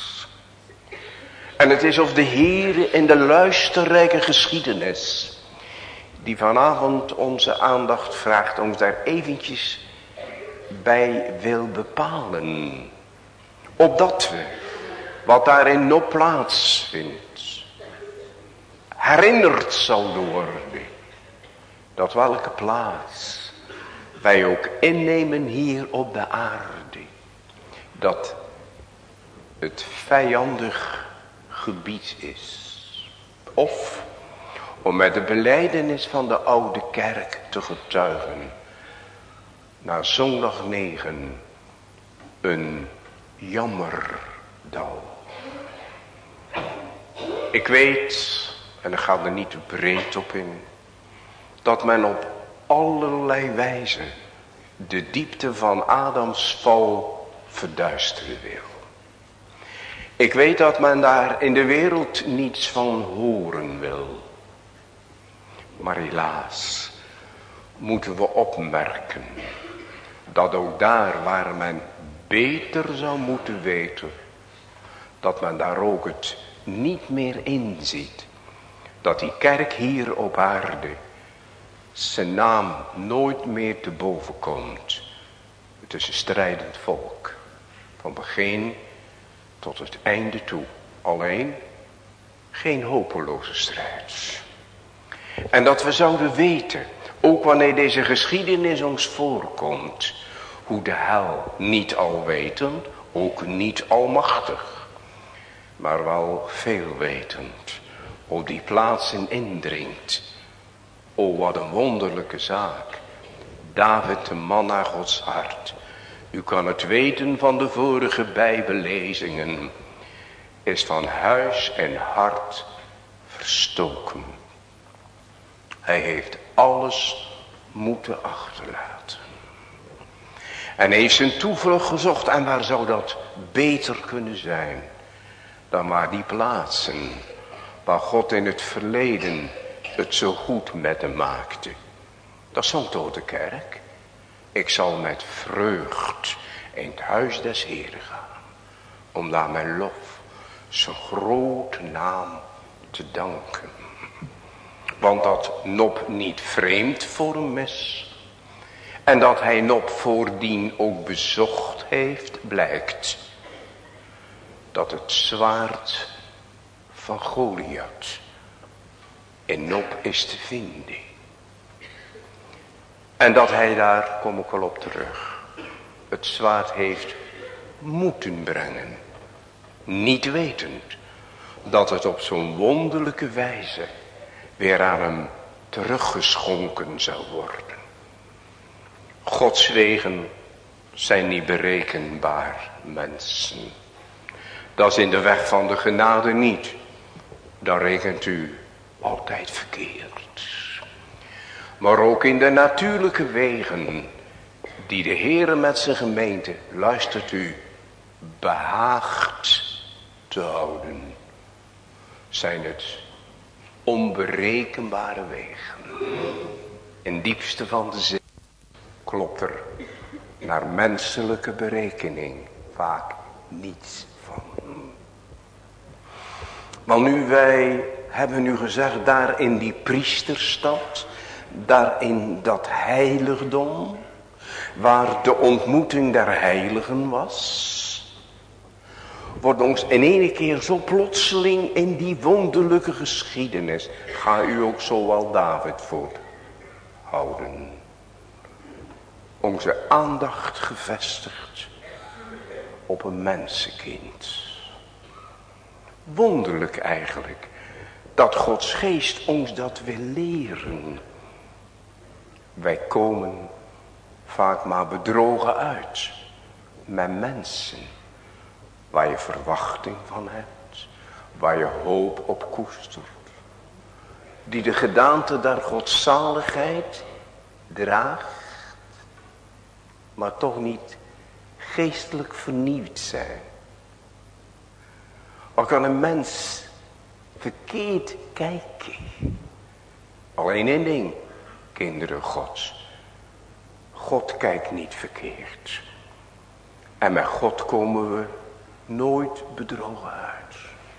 En het is of de Heere in de luisterrijke geschiedenis, die vanavond onze aandacht vraagt, ons daar eventjes bij wil bepalen. Opdat we, wat daarin nog plaatsvindt, herinnerd zal worden, dat welke plaats wij ook innemen hier op de aarde, dat het vijandig gebied is. Of, om met de belijdenis van de oude kerk te getuigen, na zondag negen, een jammerdal. Ik weet, en ik ga er niet te breed op in, dat men op allerlei wijze de diepte van Adams val verduisteren wil. Ik weet dat men daar in de wereld niets van horen wil. Maar helaas moeten we opmerken dat ook daar waar men beter zou moeten weten, dat men daar ook het niet meer inziet. Dat die kerk hier op aarde zijn naam nooit meer te boven komt. Het is een strijdend volk. Van begin tot het einde toe. Alleen geen hopeloze strijd. En dat we zouden weten, ook wanneer deze geschiedenis ons voorkomt, hoe de hel niet alwetend, ook niet almachtig, maar wel veelwetend op die plaatsen indringt. O, wat een wonderlijke zaak. David, de man naar Gods hart. U kan het weten van de vorige bijbellezingen. Is van huis en hart verstoken. Hij heeft alles moeten achterlaten. En heeft zijn toevlucht gezocht. En waar zou dat beter kunnen zijn dan maar die plaatsen waar God in het verleden het zo goed met hem maakte. Dat is zo'n dode kerk. Ik zal met vreugd in het huis des Heeren gaan, om daar mijn lof, zijn grote naam te danken. Want dat Nob niet vreemd voor hem is, en dat hij Nob voordien ook bezocht heeft, blijkt dat het zwaard van Goliath in Nob is te vinden. En dat hij daar, kom ik wel op terug, het zwaard heeft moeten brengen. Niet wetend dat het op zo'n wonderlijke wijze weer aan hem teruggeschonken zou worden. Gods wegen zijn niet berekenbaar, mensen. Dat is in de weg van de genade niet. Dan rekent u altijd verkeerd. Maar ook in de natuurlijke wegen die de Heere met zijn gemeente, luistert u, behaagt te houden, zijn het onberekenbare wegen. In diepste van de zin klopt er naar menselijke berekening vaak niets van. Want nu wij hebben nu gezegd, daar in die priesterstad, daar in dat heiligdom, waar de ontmoeting der heiligen was, wordt ons in één keer zo plotseling in die wonderlijke geschiedenis, ga u ook zo wel David voorhouden, onze aandacht gevestigd op een mensenkind. Wonderlijk eigenlijk, dat Gods geest ons dat wil leren. Wij komen vaak maar bedrogen uit met mensen waar je verwachting van hebt, waar je hoop op koestert, die de gedaante der godzaligheid draagt, maar toch niet geestelijk vernieuwd zijn. Al kan een mens verkeerd kijken. Alleen één ding, kinderen Gods. God kijkt niet verkeerd. En met God komen we nooit bedrogen uit.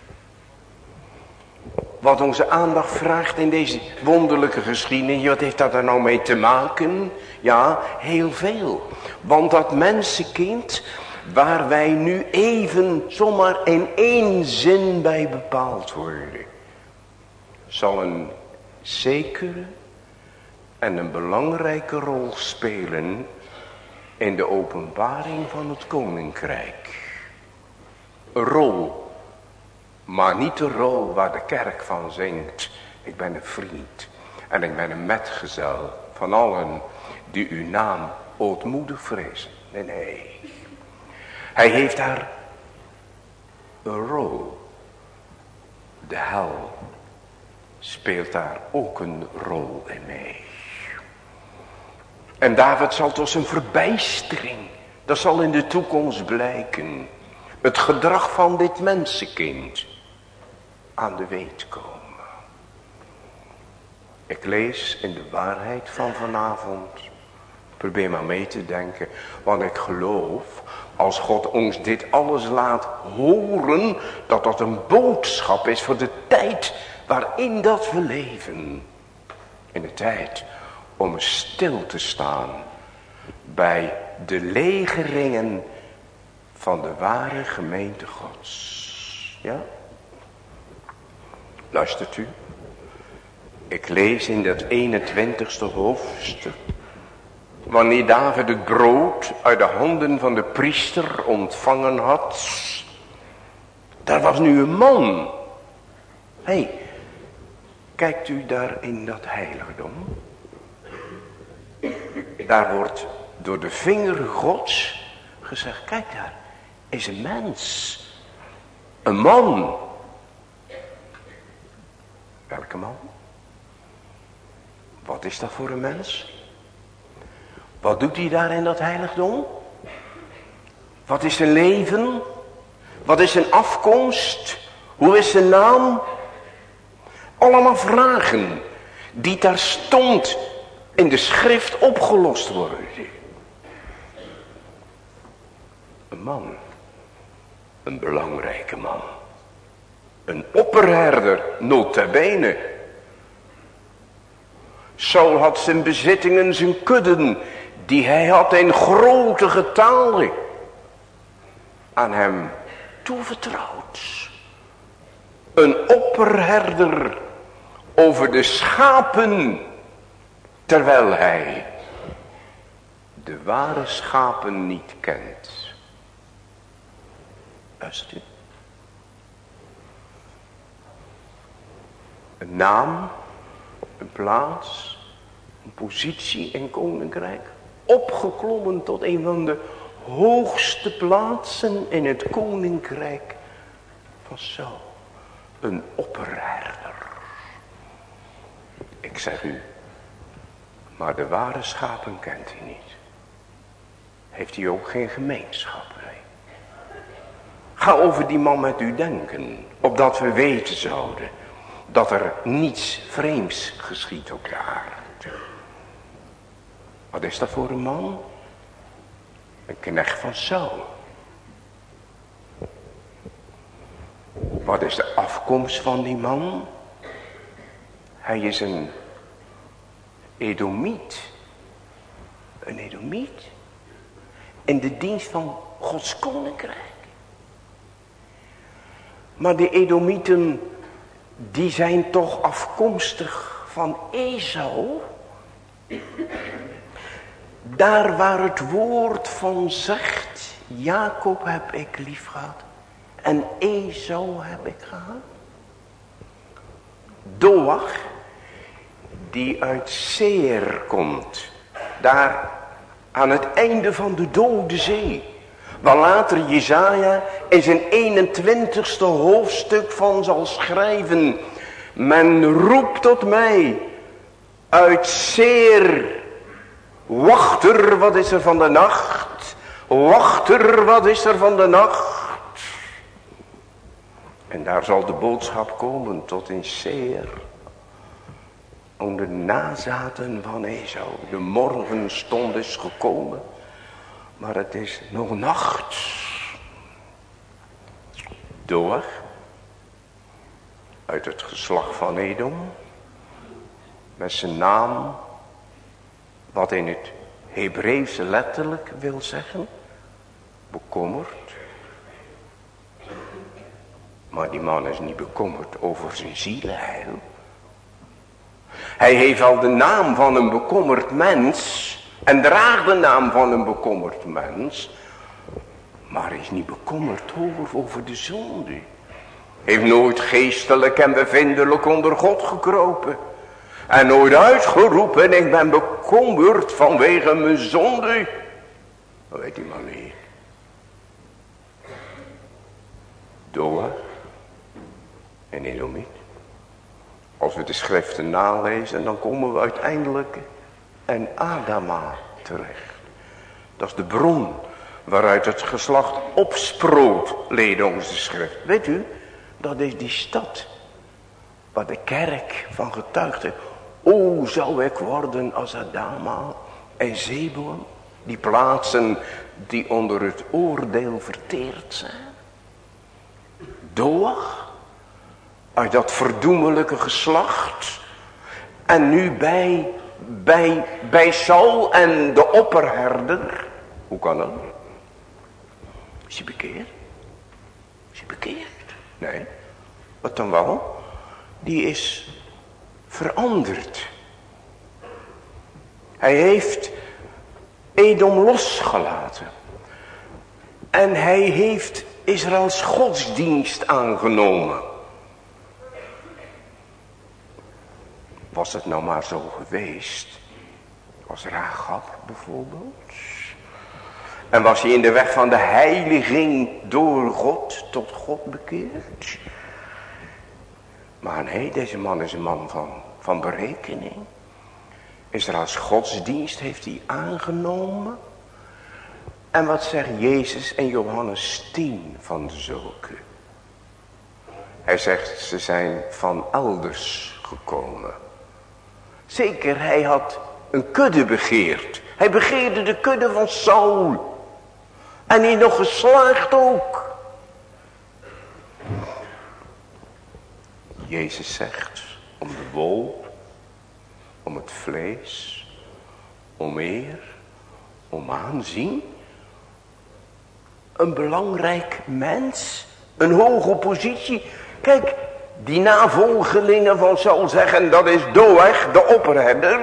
Wat onze aandacht vraagt in deze wonderlijke geschiedenis, wat heeft dat er nou mee te maken? Ja, heel veel. Want dat mensenkind, waar wij nu even zomaar in één zin bij bepaald worden, zal een zekere en een belangrijke rol spelen in de openbaring van het koninkrijk. Een rol, maar niet de rol waar de kerk van zingt. Ik ben een vriend en ik ben een metgezel van allen die uw naam ootmoedig vrezen. Nee, nee. Hij heeft daar een rol. De hel speelt daar ook een rol in mee. En David zal tot zijn verbijstering, dat zal in de toekomst blijken, het gedrag van dit mensenkind aan de weet komen. Ik lees in de waarheid van vanavond, probeer maar mee te denken, want ik geloof, als God ons dit alles laat horen, dat dat een boodschap is voor de tijd waarin dat we leven. In de tijd om stil te staan bij de legeringen van de ware gemeente Gods. Ja? Luistert u? Ik lees in dat eenentwintigste hoofdstuk, wanneer David het brood uit de handen van de priester ontvangen had, daar was nu een man. Hé, hey, kijkt u daar in dat heiligdom? Daar wordt door de vinger Gods gezegd, kijk daar, is een mens. Een man. Welke man? Wat is dat voor een mens? Wat doet hij daar in dat heiligdom? Wat is zijn leven? Wat is zijn afkomst? Hoe is zijn naam? Allemaal vragen die daar stond in de schrift opgelost worden. Een man. Een belangrijke man. Een opperherder, nota bene. Saul had zijn bezittingen, zijn kudden, die hij had in grote getalen, aan hem toevertrouwd. Een opperherder over de schapen, terwijl hij de ware schapen niet kent. Luister u. Een naam, een plaats, een positie in koninkrijk, opgeklommen tot een van de hoogste plaatsen in het koninkrijk van Saul. Een opperherder. Ik zeg u, maar de ware schapen kent hij niet. heeft hij ook geen gemeenschap mee. Ga over die man met u denken, opdat we weten zouden dat er niets vreemds geschiet op de aarde. Wat is dat voor een man? Een knecht van Saul. Wat is de afkomst van die man? Hij is een Edomiet. Een Edomiet. In de dienst van Gods koninkrijk. Maar de Edomieten, die zijn toch afkomstig van Esau. Daar waar het woord van zegt, Jacob heb ik lief gehad en Esau heb ik gehaat. Doeg, die uit Seir komt, daar aan het einde van de Dode Zee. Waar later Jesaja in zijn eenentwintigste hoofdstuk van zal schrijven. Men roept tot mij uit Seir. Wachter, wat is er van de nacht? Wachter, wat is er van de nacht? En daar zal de boodschap komen tot in Seir. Om de nazaten van Esau. De morgenstond is gekomen. Maar het is nog nacht. Doeg. Uit het geslacht van Edom. Met zijn naam. Wat in het Hebreeuws letterlijk wil zeggen. Bekommerd. Maar die man is niet bekommerd over zijn zielenheil. Hij heeft al de naam van een bekommerd mens. En draagt de naam van een bekommerd mens. Maar is niet bekommerd over, over de zonde. Heeft nooit geestelijk en bevindelijk onder God gekropen. En nooit uitgeroepen, ik ben bekommerd vanwege mijn zonde. Dat weet hij maar niet. Doeg en Edomiet. Als we de schriften nalezen, dan komen we uiteindelijk in Adama terecht. Dat is de bron waaruit het geslacht opsproot, leed ons de schrift. Weet u, dat is die stad waar de kerk van getuigd heeft. O, zou ik worden als Adama en Zeboim, die plaatsen die onder het oordeel verteerd zijn. Doeg, uit dat verdoemelijke geslacht. En nu bij, bij, bij Saul en de opperherder. Hoe kan dat? Is hij bekeerd? Is hij bekeerd? Nee. Wat dan wel? Die is veranderd. Hij heeft Edom losgelaten. En hij heeft Israëls godsdienst aangenomen. Was het nou maar zo geweest, als Rahab bijvoorbeeld? En was hij in de weg van de heiliging door God tot God bekeerd? Maar nee, deze man is een man van, van berekening. Israëls godsdienst heeft hij aangenomen. En wat zegt Jezus in Johannes tien van zulke? Hij zegt, ze zijn van elders gekomen. Zeker, hij had een kudde begeerd. Hij begeerde de kudde van Saul. En hij nog geslaagd ook. Jezus zegt, om de wol, om het vlees, om eer, om aanzien. Een belangrijk mens, een hoge positie. Kijk, die navolgelingen van Saul zeggen, dat is Doeg, de opperherder.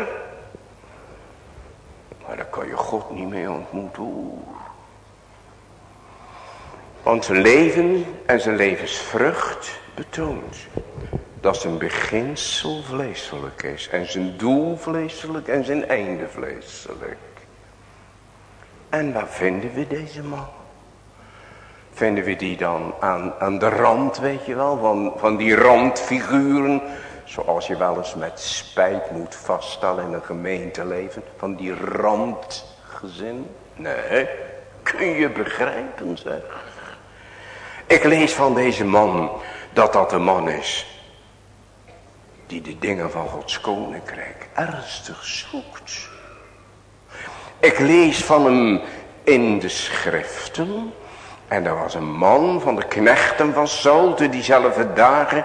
Maar daar kan je God niet mee ontmoeten, hoor. Want zijn leven en zijn levensvrucht betoont dat zijn beginsel vleeselijk is. En zijn doel vleeselijk en zijn einde vleeselijk. En waar vinden we deze man? Vinden we die dan aan, aan de rand, weet je wel, van, van die randfiguren. Zoals je wel eens met spijt moet vaststellen in een gemeenteleven. Van die randgezin. Nee, kun je begrijpen, zeg. Ik lees van deze man dat dat een man is die de dingen van Gods koninkrijk ernstig zoekt. Ik lees van hem in de schriften. En er was een man van de knechten van Saul te diezelfde dagen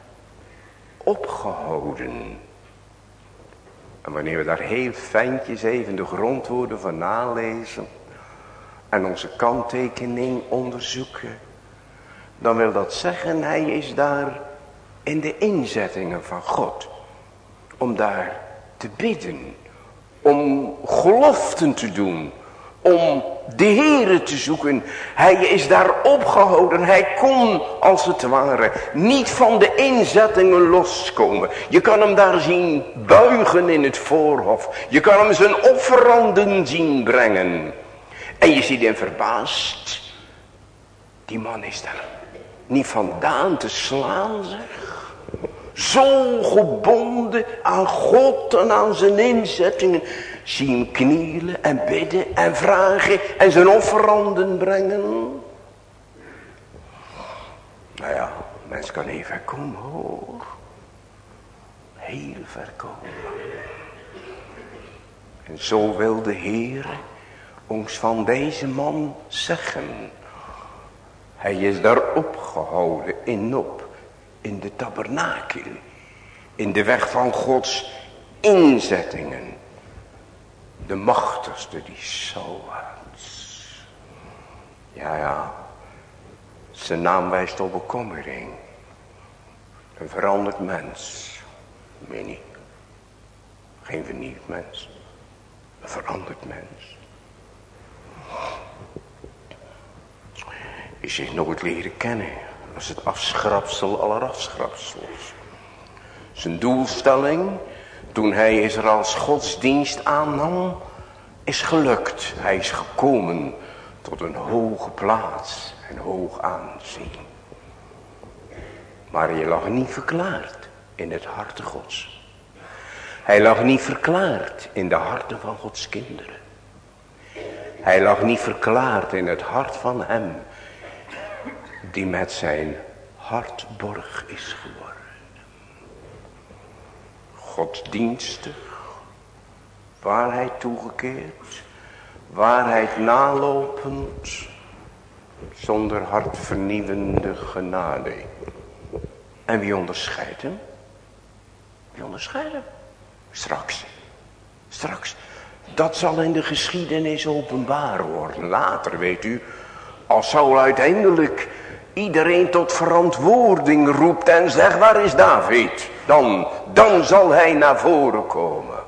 opgehouden. En wanneer we daar heel fijntjes even de grondwoorden van nalezen en onze kanttekening onderzoeken, dan wil dat zeggen, hij is daar in de inzettingen van God. Om daar te bidden, om geloften te doen, om de Heere te zoeken. Hij is daar opgehouden. Hij kon als het ware niet van de inzettingen loskomen. Je kan hem daar zien buigen in het voorhof. Je kan hem zijn offeranden zien brengen. En je ziet hem verbaasd. Die man is daar niet vandaan te slaan, zeg. Zo gebonden aan God en aan zijn inzettingen. Zie hem knielen en bidden en vragen en zijn offeranden brengen. Nou ja, mens kan heel ver komen, hoor. Heel ver komen. En zo wil de Heere ons van deze man zeggen. Hij is daar opgehouden in Nob. In de tabernakel. In de weg van Gods inzettingen. De machtigste die Saul had. Ja, ja. Zijn naam wijst op bekommering. Een veranderd mens. Meer niet. Geen vernieuwd mens. Een veranderd mens. Is zich nooit leren kennen. Dat is het afschrapsel aller afschrapsels. Zijn doelstelling, toen hij Israëls godsdienst aannam, is gelukt. Hij is gekomen tot een hoge plaats en hoog aanzien. Maar hij lag niet verklaard in het harte Gods. Hij lag niet verklaard in de harten van Gods kinderen. Hij lag niet verklaard in het hart van hem die met zijn hart borg is geworden. Godsdienstig, waarheid toegekeerd, waarheid nalopend, zonder hartvernieuwende genade. En wie onderscheidt hem? Wie onderscheidt hem? Straks. Straks. Dat zal in de geschiedenis openbaar worden. Later, weet u, als Saul uiteindelijk iedereen tot verantwoording roept en zegt, waar is David? Dan, dan zal hij naar voren komen.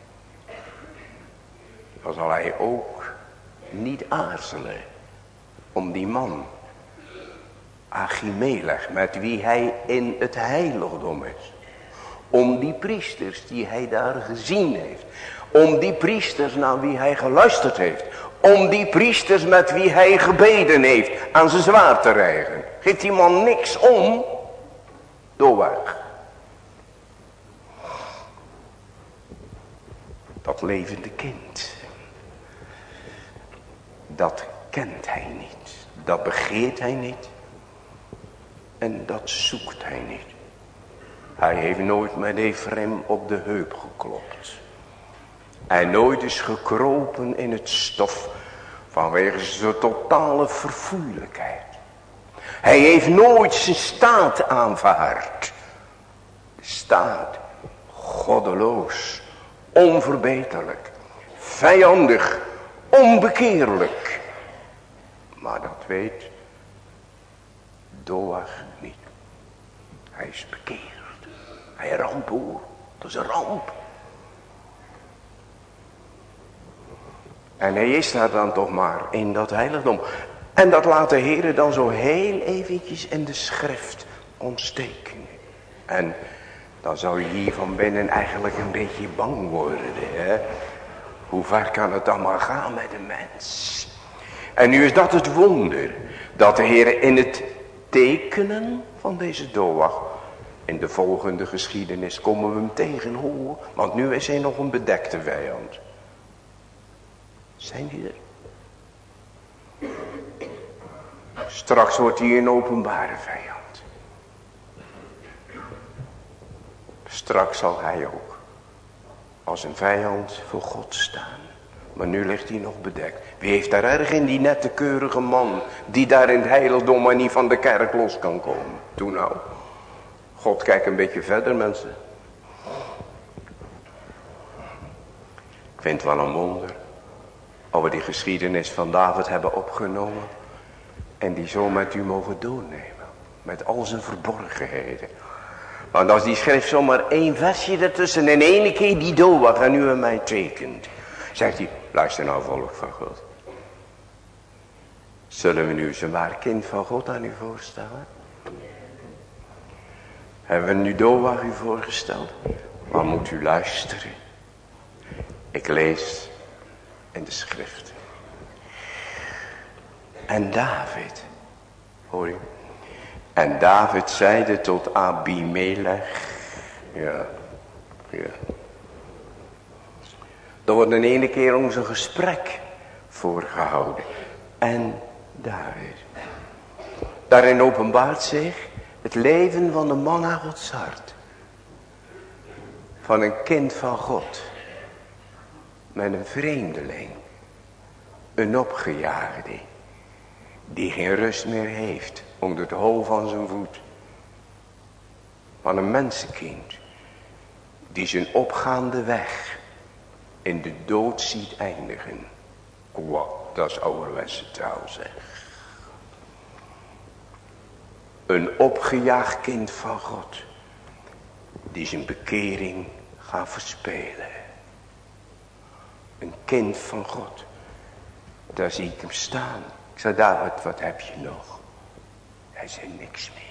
Dan zal hij ook niet aarzelen om die man, Achimelech, met wie hij in het heiligdom is. Om die priesters die hij daar gezien heeft. Om die priesters naar wie hij geluisterd heeft. Om die priesters met wie hij gebeden heeft aan zijn zwaard te rijgen. Geeft die man niks om. Doorweg. Dat levende kind. Dat kent hij niet. Dat begeert hij niet. En dat zoekt hij niet. Hij heeft nooit met Efraim op de heup geklopt. Hij nooit is gekropen in het stof vanwege zijn totale verfoeilijkheid. Hij heeft nooit zijn staat aanvaard. De staat goddeloos, onverbeterlijk, vijandig, onbekeerlijk. Maar dat weet Doeg niet. Hij is bekeerd. Hij ramp hoor. Dat is een ramp. En hij is daar dan toch maar in dat heiligdom. En dat laat de Heer dan zo heel eventjes in de schrift ontsteken. En dan zou je hier van binnen eigenlijk een beetje bang worden. Hè? Hoe ver kan het dan maar gaan met een mens? En nu is dat het wonder. Dat de Heer in het tekenen van deze Doeg. In de volgende geschiedenis komen we hem tegen hoor. Want nu is hij nog een bedekte vijand. Zijn die er? Straks wordt hij een openbare vijand. Straks zal hij ook als een vijand voor God staan. Maar nu ligt hij nog bedekt. Wie heeft daar erg in die nette keurige man, die daar in het heiligdom maar niet van de kerk los kan komen? Doe nou. God kijkt een beetje verder, mensen. Ik vind het wel een wonder. Als we die geschiedenis van David hebben opgenomen. En die zo met u mogen doornemen. Met al zijn verborgenheden. Want als die schrift zomaar één versje ertussen en ene keer die dood aan u en mij tekent. Zegt hij, luister nou volk van God. Zullen we nu eens een waar kind van God aan u voorstellen? Hebben we nu Doeg u voorgesteld? Maar moet u luisteren. Ik lees in de schrift. En David, hoor je? En David zeide tot Abimelech. Ja, ja. Er wordt een ene keer onze gesprek voorgehouden. En David. Daarin openbaart zich het leven van de man naar Gods hart. Van een kind van God. Met een vreemdeling. Een opgejaagde. Die geen rust meer heeft onder het hol van zijn voet. Van een mensenkind. Die zijn opgaande weg in de dood ziet eindigen. Wow, dat is ouderwetse taal zeg. Een opgejaagd kind van God. Die zijn bekering gaat verspelen. Een kind van God. Daar zie ik hem staan. Ik zei, David, wat heb je nog? Hij zei, niks meer.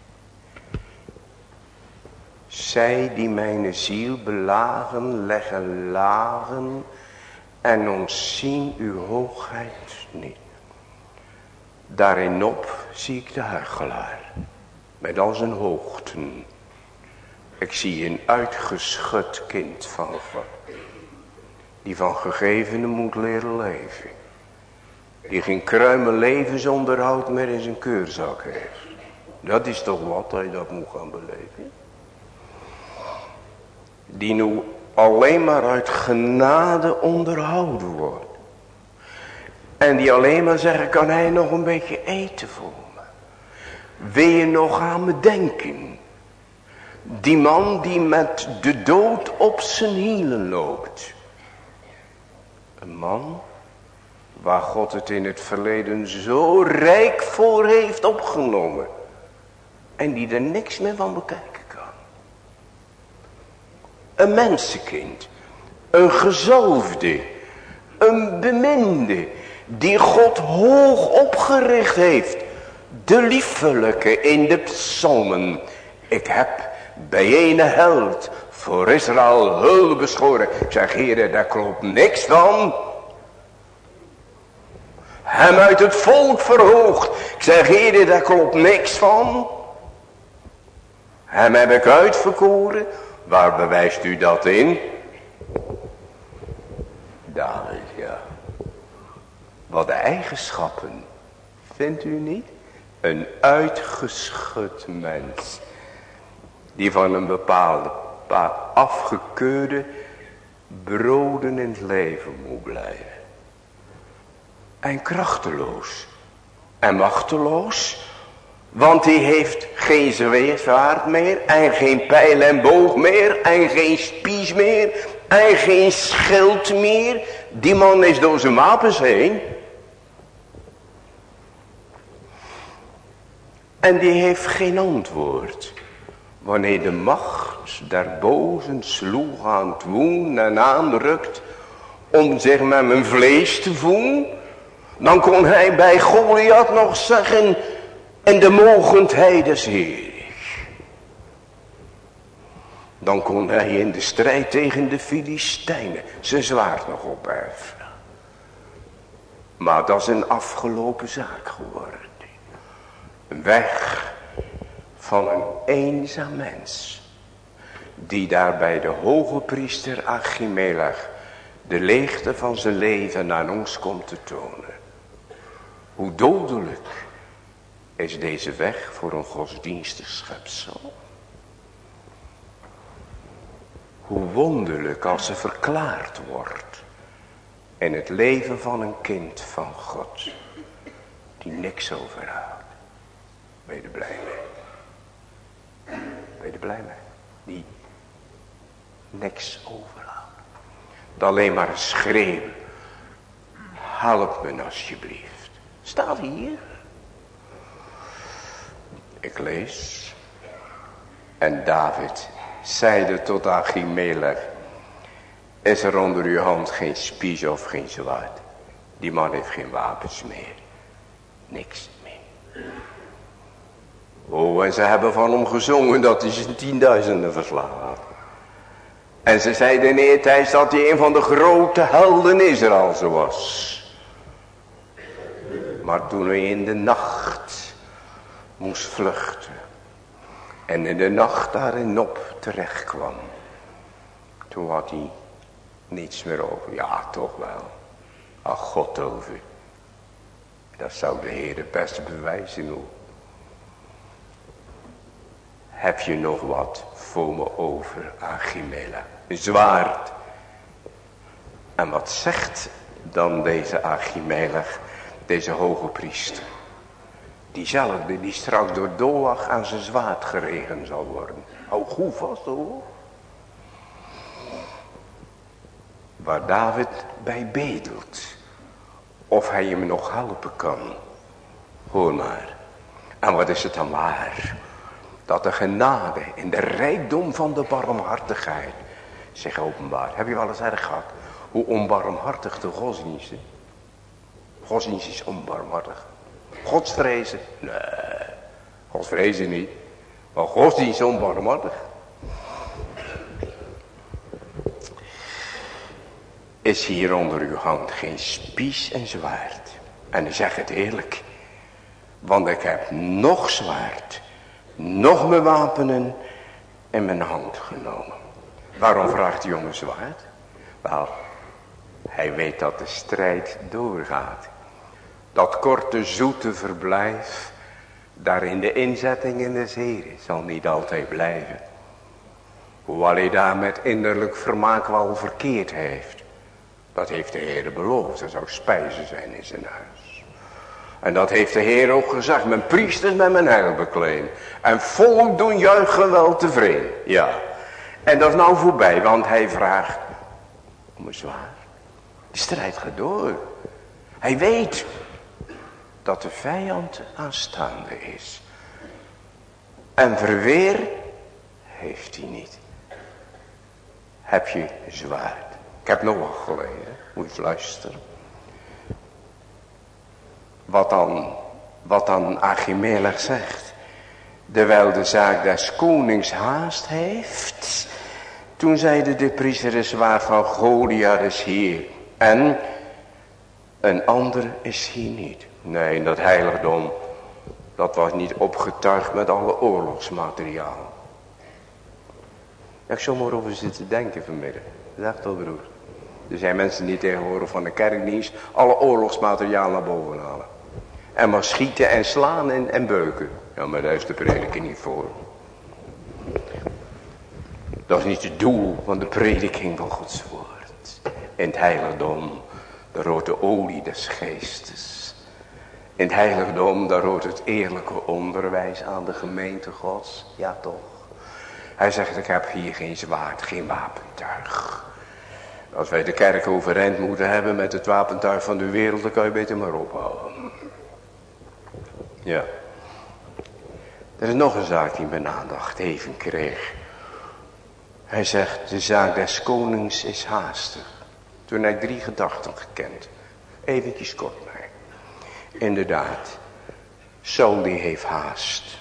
Zij die mijn ziel belagen, leggen lagen en ontzien uw hoogheid niet. Daarin op zie ik de huichelaar, met al zijn hoogten. Ik zie een uitgeschud kind van God, die van gegevene moet leren leven. Die geen kruimel levensonderhoud meer in zijn keurzak heeft. Dat is toch wat hij dat moet gaan beleven. Die nu alleen maar uit genade onderhouden wordt. En die alleen maar zeggen, kan hij nog een beetje eten voor me? Wil je nog aan me denken? Die man die met de dood op zijn hielen loopt. Een man waar God het in het verleden zo rijk voor heeft opgenomen. En die er niks meer van bekijken kan. Een mensenkind. Een gezalfde. Een beminde. Die God hoog opgericht heeft. De liefelijke in de psalmen. Ik heb bij ene held voor Israël hulp beschoren. Ik zeg, heren, daar klopt niks van. Hem uit het volk verhoogd. Ik zeg, heren, daar klopt niks van. Hem heb ik uitverkoren. Waar bewijst u dat in? David, ja. Wat de eigenschappen, vindt u niet? Een uitgeschud mens. Die van een bepaalde paar afgekeurde broden in het leven moet blijven. En krachteloos. En machteloos. Want die heeft geen zwaard meer. En geen pijl en boog meer. En geen spies meer. En geen schild meer. Die man is door zijn wapens heen. En die heeft geen antwoord. Wanneer de macht der bozen sloeg aan het woen en aanrukt. Om zich met mijn vlees te voelen. Dan kon hij bij Goliath nog zeggen. En de mogendheid des Heeren. Dan kon hij in de strijd tegen de Filistijnen zijn zwaard nog opheffen. Maar dat is een afgelopen zaak geworden. Een weg van een eenzaam mens. Die daar bij de hoge priester Achimelech de leegte van zijn leven aan ons komt te tonen. Hoe dodelijk Is deze weg voor een godsdienstig schepsel? Hoe wonderlijk als ze verklaard wordt in het leven van een kind van God, die niks overhoudt. Ben je er blij mee? Ben je er blij mee? Die niks overhoudt. Dat alleen maar een schreeuw. Help me alsjeblieft. Staat hier. Ik lees. En David zeide tot Achimelech: is er onder uw hand geen spies of geen zwaard? Die man heeft geen wapens meer. Niks meer. Oh, en ze hebben van hem gezongen dat hij zijn tienduizenden verslagen had. En ze zeiden eertijds dat hij een van de grote helden Israëls was. Maar toen hij in de nacht moest vluchten en in de nacht daarin op terecht kwam, toen had hij niets meer over. Ja, toch wel. Ach, God over. Dat zou de Heer best bewijzen hoe. Heb je nog wat voor me over, Achimelech? Een zwaard. En wat zegt dan deze Achimelech, deze hoge priester? Diezelfde die straks door Doeg aan zijn zwaard geregen zal worden. Hou goed vast hoor. Waar David bij bedelt. Of hij hem nog helpen kan. Hoor maar. En wat is het dan waar? Dat de genade in de rijkdom van de barmhartigheid zich openbaart. Heb je wel eens erg gehad? Hoe onbarmhartig de godsdienst is? Godsdienst is onbarmhartig. Godsvrezen? Nee. Godsvrezen niet. Maar godsdienst is onbarmhartig. Is hier onder uw hand geen spies en zwaard? En ik zeg het eerlijk. Want ik heb nog zwaard, nog mijn wapenen in mijn hand genomen. Waarom vraagt de jongen zwaard? Wel, hij weet dat de strijd doorgaat. Dat korte zoete verblijf, daarin de inzetting in de Heer zal niet altijd blijven. Hoewel hij daar met innerlijk vermaak wel verkeerd heeft. Dat heeft de Heer beloofd, er zou spijzen zijn in zijn huis. En dat heeft de Heer ook gezegd, mijn priesters met mijn heil bekleed. En volk doen juichen wel tevreden. Ja, en dat is nou voorbij, want hij vraagt om een zwaard. De strijd gaat door. Hij weet dat de vijand aanstaande is. En verweer heeft hij niet. Heb je zwaard? Ik heb nog wat gelezen. Moet je luisteren. Wat dan, wat dan Achimelech zegt. Terwijl de zaak des konings haast heeft. Toen zeide de priester het zwaard van Goliath is hier. En een ander is hier niet. Nee, dat heiligdom. Dat was niet opgetuigd met alle oorlogsmateriaal. Ik zou maar over zitten denken vanmiddag. Dat is echt wel beroerd. Er zijn mensen die tegenwoordig van de kerkdienst alle oorlogsmateriaal naar boven halen. En maar schieten en slaan en, en beuken. Ja, maar daar is de prediking niet voor. Dat is niet het doel van de prediking van Gods woord. In het heiligdom, daar hoort de olie des geestes. In het heiligdom, daar hoort het eerlijke onderwijs aan de gemeente Gods. Ja toch. Hij zegt, ik heb hier geen zwaard, geen wapentuig. Als wij de kerk overeind moeten hebben met het wapentuig van de wereld, dan kan je beter maar ophouden. Ja. Er is nog een zaak die mijn aandacht even kreeg. Hij zegt, de zaak des konings is haastig. Toen heb ik drie gedachten gekend. Eventjes kort maar. Inderdaad, Saul die heeft haast.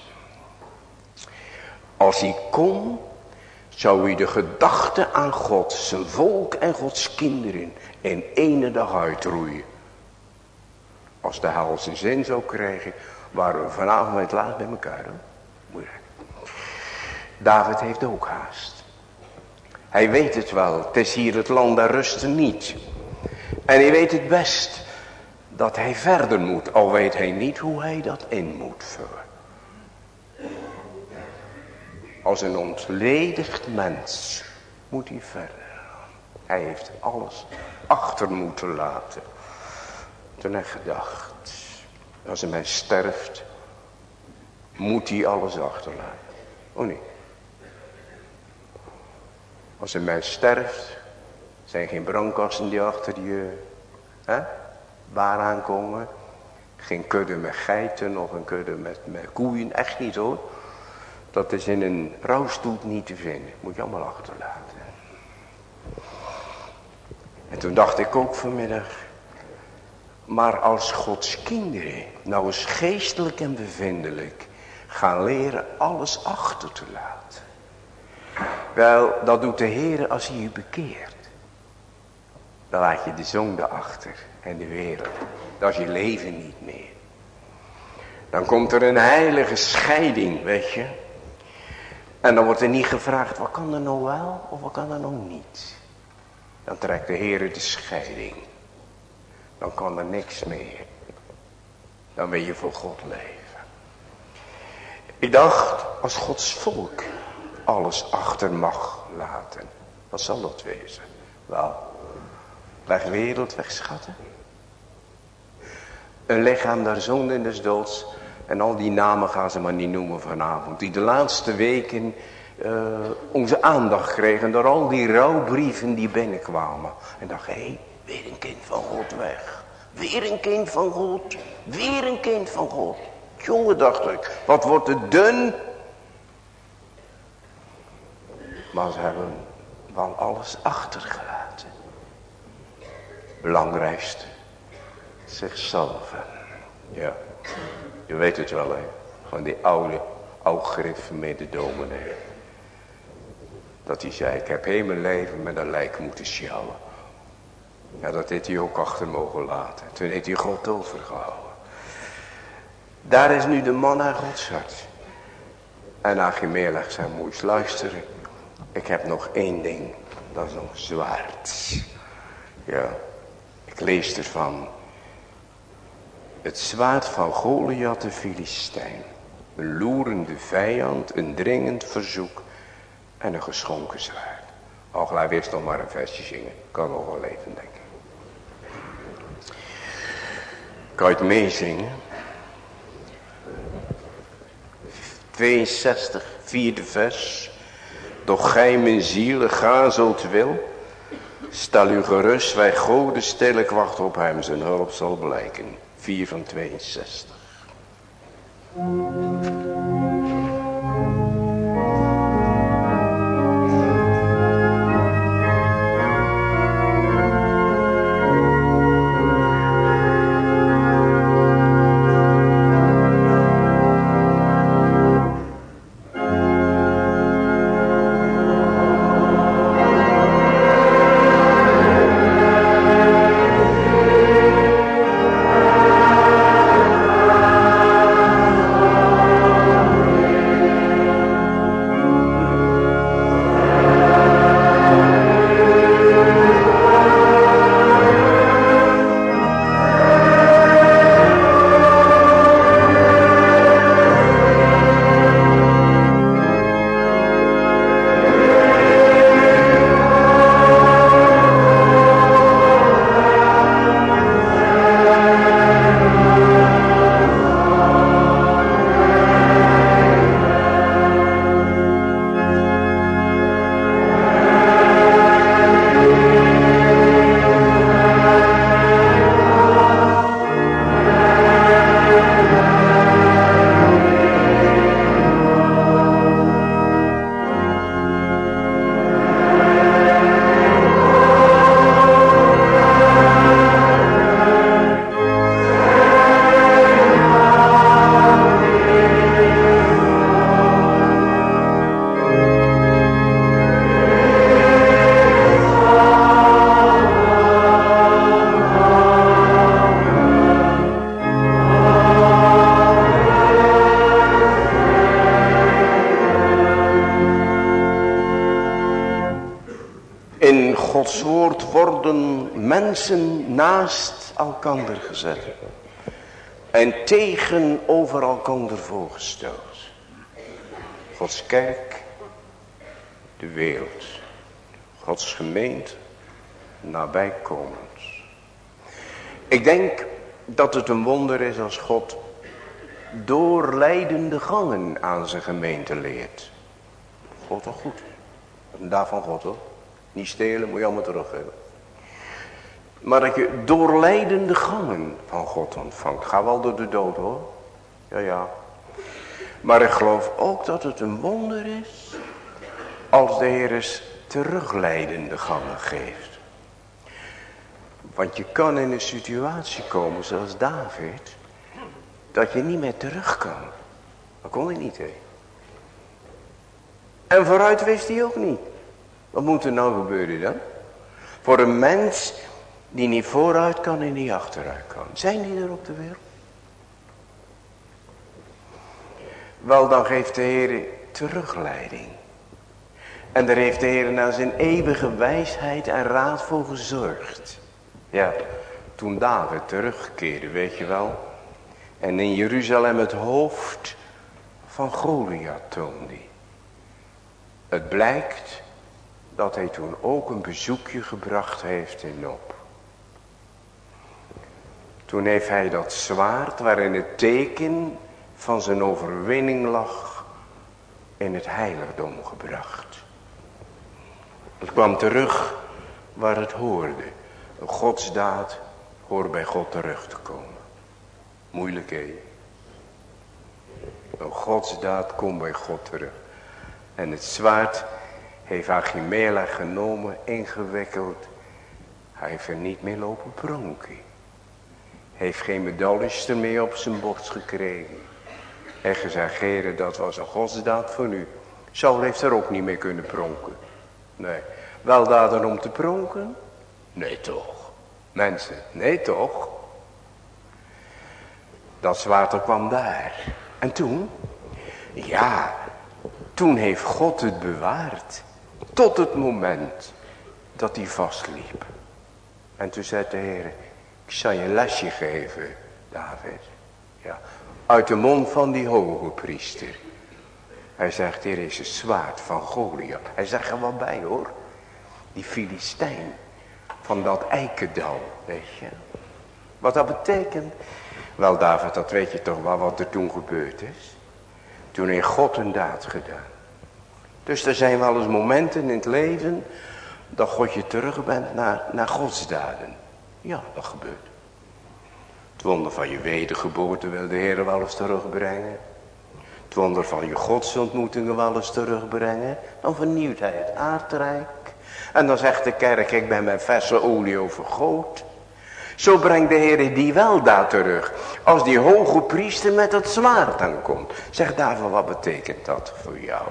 Als hij kon, zou hij de gedachte aan God, zijn volk en Gods kinderen in ene dag uitroeien. Als de hel zijn zin zou krijgen, waren we vanavond het laatst bij elkaar. Hoor. Moeilijk. David heeft ook haast. Hij weet het wel, het is hier het land der rusten niet. En hij weet het best dat hij verder moet, al weet hij niet hoe hij dat in moet vullen. Als een ontledigd mens moet hij verder. Hij heeft alles achter moeten laten. Toen hij gedacht, als een mens sterft, moet hij alles achterlaten. Oh nee. Als een mens sterft, zijn geen brandkasten die achter je hè, waar aankomen. Geen kudde met geiten of een kudde met, met koeien, echt niet hoor. Dat is in een rouwstoet niet te vinden. Moet je allemaal achterlaten. En toen dacht ik ook vanmiddag. Maar als Gods kinderen nou eens geestelijk en bevindelijk gaan leren alles achter te laten. Wel, dat doet de Heer als hij je bekeert. Dan laat je de zonde achter en de wereld. Dat is je leven niet meer. Dan komt er een heilige scheiding, weet je. En dan wordt er niet gevraagd, wat kan er nou wel of wat kan er nou niet. Dan trekt de Heer de scheiding. Dan kan er niks meer. Dan wil je voor God leven. Ik dacht, als Gods volk alles achter mag laten. Wat zal dat wezen? Wel, weg wereld, weg schatten. Een lichaam der zonde en des doods. En al die namen gaan ze maar niet noemen vanavond. Die de laatste weken uh, onze aandacht kregen door al die rouwbrieven die binnenkwamen. En dacht, hé, hey, weer een kind van God weg. Weer een kind van God. Weer een kind van God. Jongen, dacht ik, wat wordt het dun. Maar ze hebben wel alles achtergelaten. Belangrijkste, zichzelf. Ja, je weet het wel, hè. Van die oude, oud-gereformeerde dominee. Dat hij zei, ik heb heel mijn leven met een lijk moeten sjouwen. Ja, dat heeft hij ook achter mogen laten. Toen heeft hij God overgehouden. Daar is nu de man naar Gods hart. En Achimelech zei, moest luisteren. Ik heb nog één ding. Dat is nog zwaard. Ja, ik lees ervan. Het zwaard van Goliath de Filistijn. Een loerende vijand, een dringend verzoek en een geschonken zwaard. Och, laat eerst nog maar een versje zingen. Kan nog wel even denken. Kan je het meezingen? tweeënzestig, vierde vers. Doch gij mijn ziel gazelt wil. Stel u gerust, wij goden stil, ik wacht op hem, zijn hulp zal blijken. vier van tweeënzestig. In Gods woord worden mensen naast elkander gezet. En tegenover elkander voorgesteld. Gods kerk, de wereld. Gods gemeente, nabijkomend. Ik denk dat het een wonder is als God doorleidende gangen aan zijn gemeente leert. God toch goed. En daarvan God hoor. Niet stelen, moet je allemaal teruggeven. Maar dat je doorleidende gangen van God ontvangt. Ga wel door de dood hoor. Ja, ja. Maar ik geloof ook dat het een wonder is als de Heer eens terugleidende gangen geeft. Want je kan in een situatie komen zoals David, dat je niet meer terug kan. Dat kon hij niet, hè. En vooruit wist hij ook niet. Wat moet er nou gebeuren dan? Voor een mens die niet vooruit kan en niet achteruit kan. Zijn die er op de wereld? Wel, dan geeft de Heer terugleiding. En daar heeft de Heer naar zijn eeuwige wijsheid en raad voor gezorgd. Ja, toen David terugkeerde, weet je wel. En in Jeruzalem het hoofd van Goliath toonde. Het blijkt dat hij toen ook een bezoekje gebracht heeft in Nob. Toen heeft hij dat zwaard waarin het teken van zijn overwinning lag in het heiligdom gebracht. Het kwam terug waar het hoorde. Een godsdaad hoort bij God terug te komen. Moeilijk hè. Een godsdaad komt bij God terug. En het zwaard heeft Achimelech genomen, ingewikkeld. Hij heeft er niet meer lopen pronken. Heeft geen medailles ermee op zijn borst gekregen. En gezegd, heren, dat was een godsdaad voor u. Saul heeft er ook niet mee kunnen pronken. Nee. Wel daden om te pronken? Nee toch. Mensen, nee toch. Dat zwaard kwam daar. En toen? Ja, toen heeft God het bewaard. Tot het moment dat hij vastliep. En toen zei de Heer, ik zal je een lesje geven, David. Ja, uit de mond van die hoge priester. Hij zegt, hier is een zwaard van Goliath. Hij zegt er wat bij hoor. Die Filistijn van dat eikendal, weet je. Wat dat betekent? Wel David, dat weet je toch wel wat er toen gebeurd is. Toen heeft God een daad gedaan. Dus er zijn wel eens momenten in het leven dat God je terug bent naar, naar Gods daden. Ja, dat gebeurt. Het wonder van je wedergeboorte wil de Heer wel eens terugbrengen. Het wonder van je godsontmoetingen wel eens terugbrengen. Dan vernieuwt hij het aardrijk. En dan zegt de kerk, ik ben met verse olie overgoot. Zo brengt de Heer die wel daar terug. Als die hoge priester met het zwaard aankomt. Zeg David, wat betekent dat voor jou?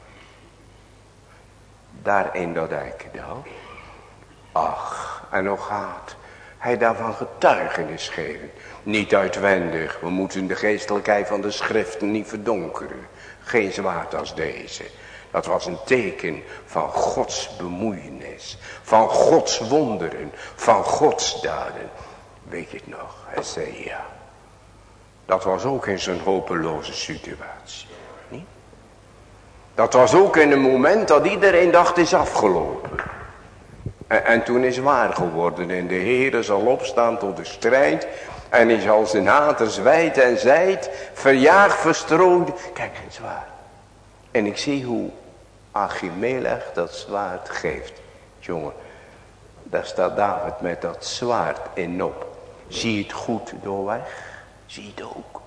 Daar in dat eikendal. Ach, en nog gaat hij daarvan getuigenis geven. Niet uitwendig, we moeten de geestelijkheid van de schriften niet verdonkeren. Geen zwaard als deze. Dat was een teken van Gods bemoeienis. Van Gods wonderen. Van Gods daden. Weet je het nog? Hij zei ja. Dat was ook in zo'n hopeloze situatie. Niet? Dat was ook in een moment dat iedereen dacht is afgelopen. En, en toen is waar geworden. En de Heer zal opstaan tot de strijd. En hij zal zijn haters wijd en zijd. Verjaagd, verstrooid. Kijk, het zwaard. En ik zie hoe Achimelech dat zwaard geeft. Jongen, daar staat David met dat zwaard in Nob. Zie je het goed doorweg? Zie je het ook?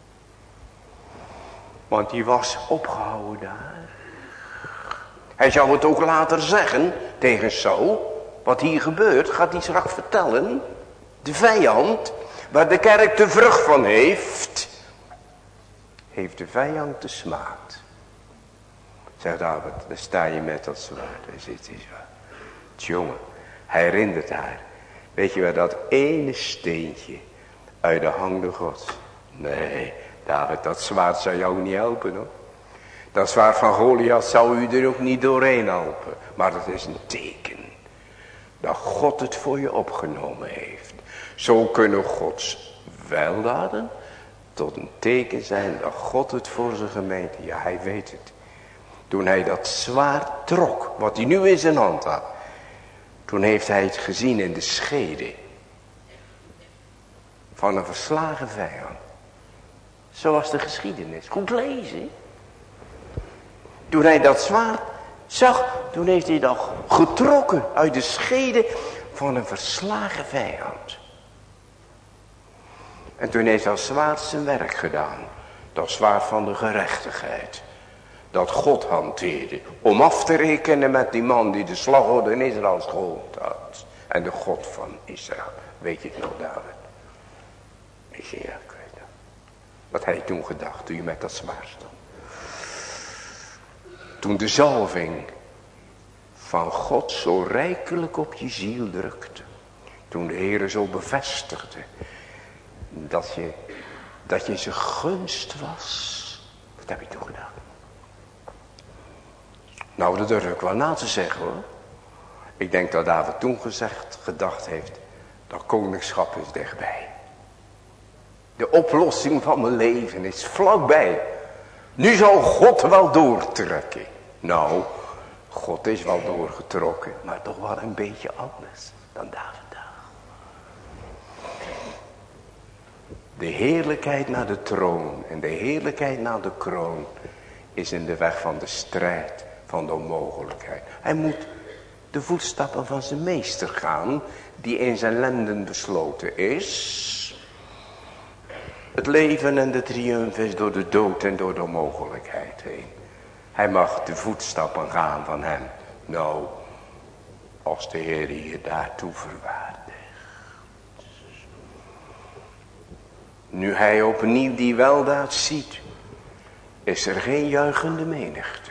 Want die was opgehouden daar. Hij zou het ook later zeggen tegen Saul. Wat hier gebeurt, gaat hij straks vertellen. De vijand, waar de kerk de vrucht van heeft, heeft de vijand de smaad. Zegt David, daar sta je met dat zwaard. Daar zit hij zo. Jongen, hij herinnert haar. Weet je waar dat ene steentje uit de handen gods. Nee, David, dat zwaard zou jou niet helpen hoor. Dat zwaard van Goliath zou u er ook niet doorheen helpen. Maar het is een teken. Dat God het voor je opgenomen heeft. Zo kunnen Gods weldaden tot een teken zijn dat God het voor zijn gemeente. Ja, hij weet het. Toen hij dat zwaard trok. Wat hij nu in zijn hand had. Toen heeft hij het gezien in de schede. Van een verslagen vijand. Zoals de geschiedenis. Goed lezen. Toen hij dat zwaard zag. Toen heeft hij dat getrokken uit de schede van een verslagen vijand. En toen heeft dat zwaard zijn werk gedaan. Dat zwaard van de gerechtigheid. Dat God hanteerde. Om af te rekenen met die man die de slagorde in Israël geholpen had. En de God van Israël. Weet je het nog, David? Ik zeg, ja, ik weet dat. Wat hij toen gedacht toen je met dat zwaard stond. Toen de zalving van God zo rijkelijk op je ziel drukte. Toen de Heer zo bevestigde. Dat je, dat je zijn gunst was. Wat heb je toen gedaan? Nou, dat durf ik wel na te zeggen hoor. Ik denk dat David toen gezegd, gedacht heeft. Dat koningschap is dichtbij. De oplossing van mijn leven is vlakbij. Nu zal God wel doortrekken. Nou, God is wel doorgetrokken. Maar toch wel een beetje anders dan David. De heerlijkheid naar de troon en de heerlijkheid naar de kroon is in de weg van de strijd, van de onmogelijkheid. Hij moet de voetstappen van zijn meester gaan, die in zijn lenden besloten is. Het leven en de triumf is door de dood en door de onmogelijkheid heen. Hij mag de voetstappen gaan van hem. Nou, als de Heer je daartoe verwaardigt. Nu hij opnieuw die weldaad ziet, is er geen juichende menigte.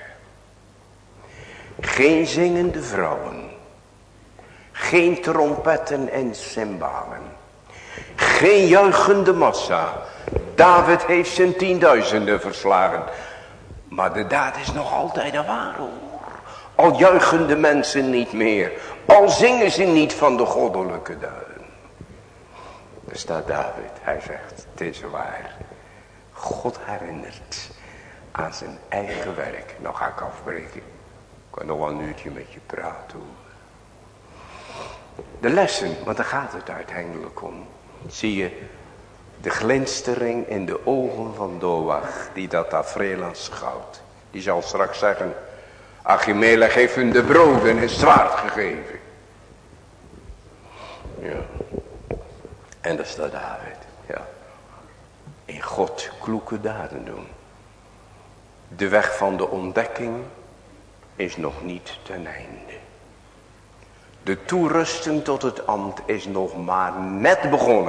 Geen zingende vrouwen. Geen trompetten en cymbalen. Geen juichende massa. David heeft zijn tienduizenden verslagen. Maar de daad is nog altijd een waar hoor. Al juichen de mensen niet meer. Al zingen ze niet van de goddelijke daden. Er staat David, hij zegt, het is waar. God herinnert aan zijn eigen werk. Nou ga ik afbreken. Ik kan nog wel een uurtje met je praten hoor. De lessen, want daar gaat het uiteindelijk om. Zie je de glinstering in de ogen van Doeg, die dat tafereel aanschouwt. Die zal straks zeggen, Achimelech heeft hun de brood en het zwaard gegeven. Ja. En daar staat David. Ja. In God kloeke daden doen. De weg van de ontdekking is nog niet ten einde. De toerusting tot het ambt is nog maar net begonnen.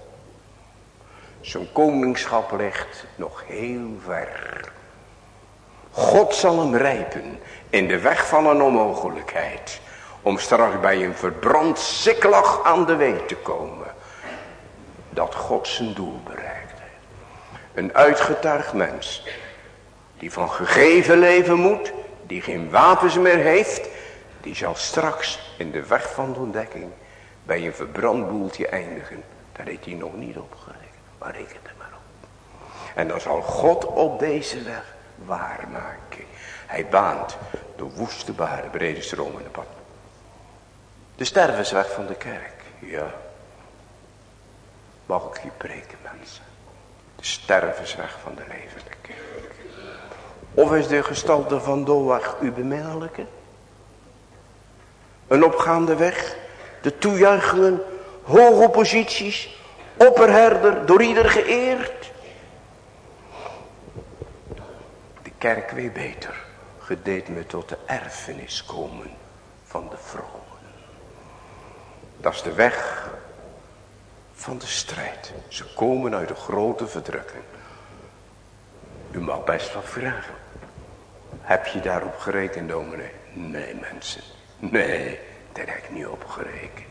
Zijn koningschap ligt nog heel ver. God zal hem rijpen in de weg van een onmogelijkheid. Om straks bij een verbrand Siklag aan de weet te komen. Dat God zijn doel bereikt heeft. Een uitgetuigd mens. Die van gegeven leven moet. Die geen wapens meer heeft. Die zal straks in de weg van de ontdekking. Bij een verbrand boeltje eindigen. Daar heeft hij nog niet op gerekend. Maar reken er maar op. En dan zal God op deze weg waarmaken. Hij baant de woeste baren, brede stromende pad. De stervensweg van de kerk. Ja. Mag ik je preken mensen. De stervensweg van de levende kerk. Of is de gestalte van Doeg uw beminnelijke? Een opgaande weg. De toejuichingen. Hoge posities. Opperherder. Door ieder geëerd. De kerk weet beter. Gedeed me tot de erfenis komen van de vromen. Dat is de weg van de strijd. Ze komen uit de grote verdrukking. U mag best wat vragen. Heb je daarop gerekend, dominee? Nee, mensen. Nee, daar heb ik niet op gerekend.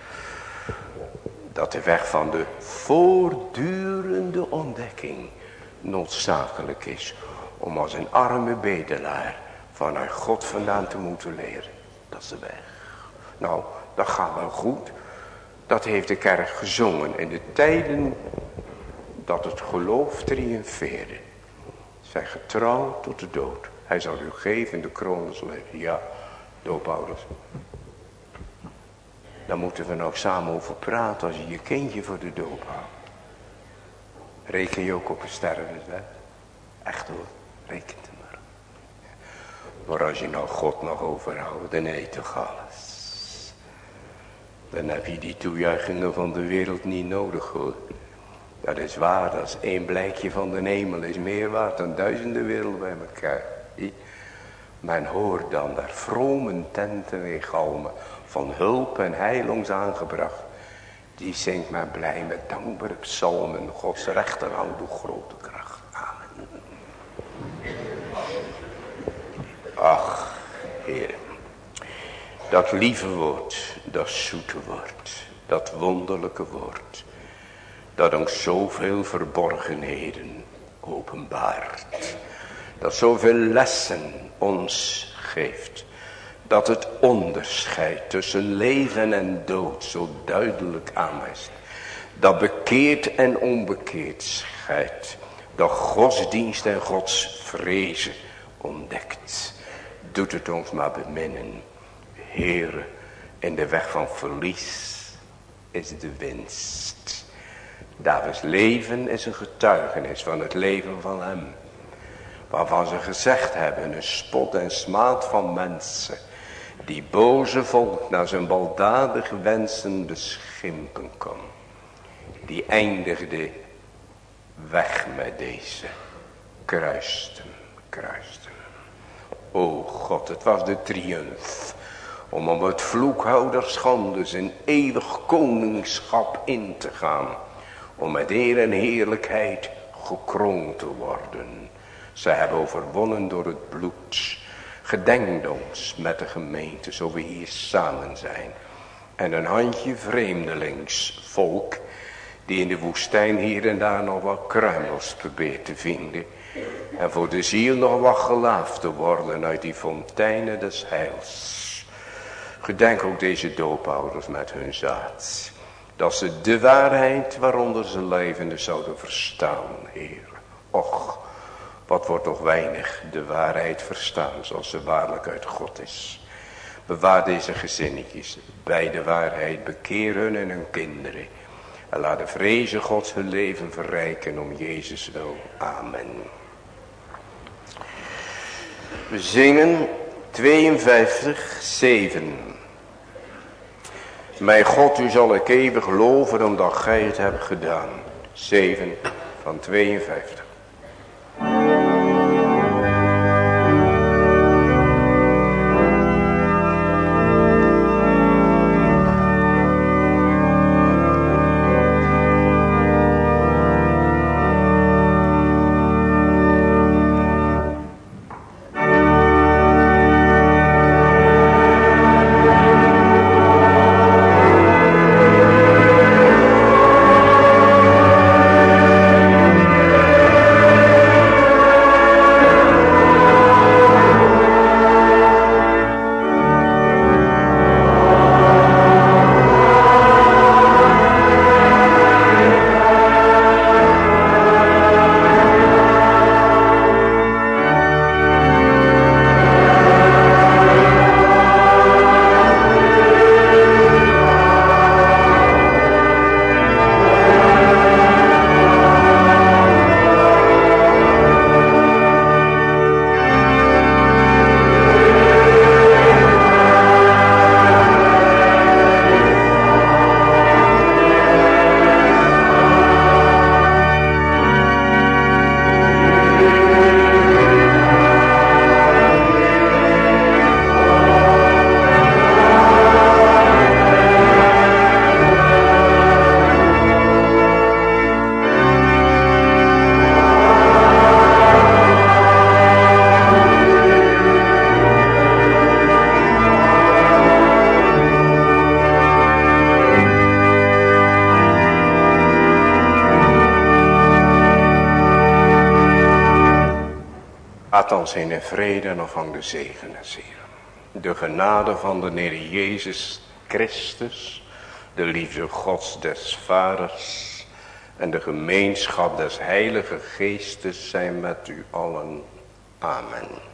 Dat de weg van de voortdurende ontdekking noodzakelijk is. om als een arme bedelaar vanuit God vandaan te moeten leren. Dat is de weg. Nou, dat gaat wel goed. Dat heeft de kerk gezongen in de tijden dat het geloof triomfeerde. Zijn getrouw tot de dood. Hij zal u geven in de kroon des levens. Ja, doopouders. Daar moeten we nou samen over praten als je je kindje voor de doop houdt. Reken je ook op een stervenswet? Echt hoor, reken het maar. Maar als je nou God nog overhoudt, dan eet toch alles. Dan heb je die toejuichingen van de wereld niet nodig hoor. Dat is waar, dat is één blijkje van de hemel is meer waard dan duizenden werelden bij elkaar. Men hoort dan daar vrome tenten weer galmen, van hulp en heil ons aangebracht. Die zingt men blij met dankbare psalmen, Gods rechterhand doet grote kracht. Amen. Ach, Heer, dat lieve woord, dat zoete woord, dat wonderlijke woord, dat ons zoveel verborgenheden openbaart, dat zoveel lessen ons geeft, dat het onderscheid tussen leven en dood zo duidelijk aanwijst, dat bekeerd en onbekeerd scheidt, dat godsdienst en godsvrezen ontdekt. Doet het ons maar beminnen, Heere, in de weg van verlies is de winst. Davids leven is een getuigenis van het leven van hem, waarvan ze gezegd hebben, een spot en smaad van mensen, die boze volk naar zijn baldadige wensen beschimpen kon. Die eindigde weg met deze. Kruisten, kruisten. O God, het was de triumf. Om op het vloekhouderschande zijn eeuwig koningschap in te gaan. Om met eer en heerlijkheid gekroond te worden. Zij hebben overwonnen door het bloed. Gedenkt ons met de gemeente, zo we hier samen zijn. En een handje vreemdelingsvolk, die in de woestijn hier en daar nog wat kruimels probeert te vinden. En voor de ziel nog wat gelaafd te worden uit die fonteinen des heils. Gedenk ook deze doopouders met hun zaad. Dat ze de waarheid waaronder ze levende zouden verstaan, Heer. Och, wat wordt toch weinig de waarheid verstaan zoals ze waarlijk uit God is. Bewaar deze gezinnetjes bij de waarheid, bekeer hun en hun kinderen. En laat de vreze Gods hun leven verrijken om Jezus wil. Amen. We zingen tweeënvijftig, zeven. Mijn God, u zal ik eeuwig loven omdat gij het hebt gedaan. zeven van tweeënvijftig. Amen. Gaat ons in de vrede en ontvang de zegen des Heeren. De genade van de Heer Jezus Christus, de liefde Gods des Vaders en de gemeenschap des Heilige Geestes zijn met u allen. Amen.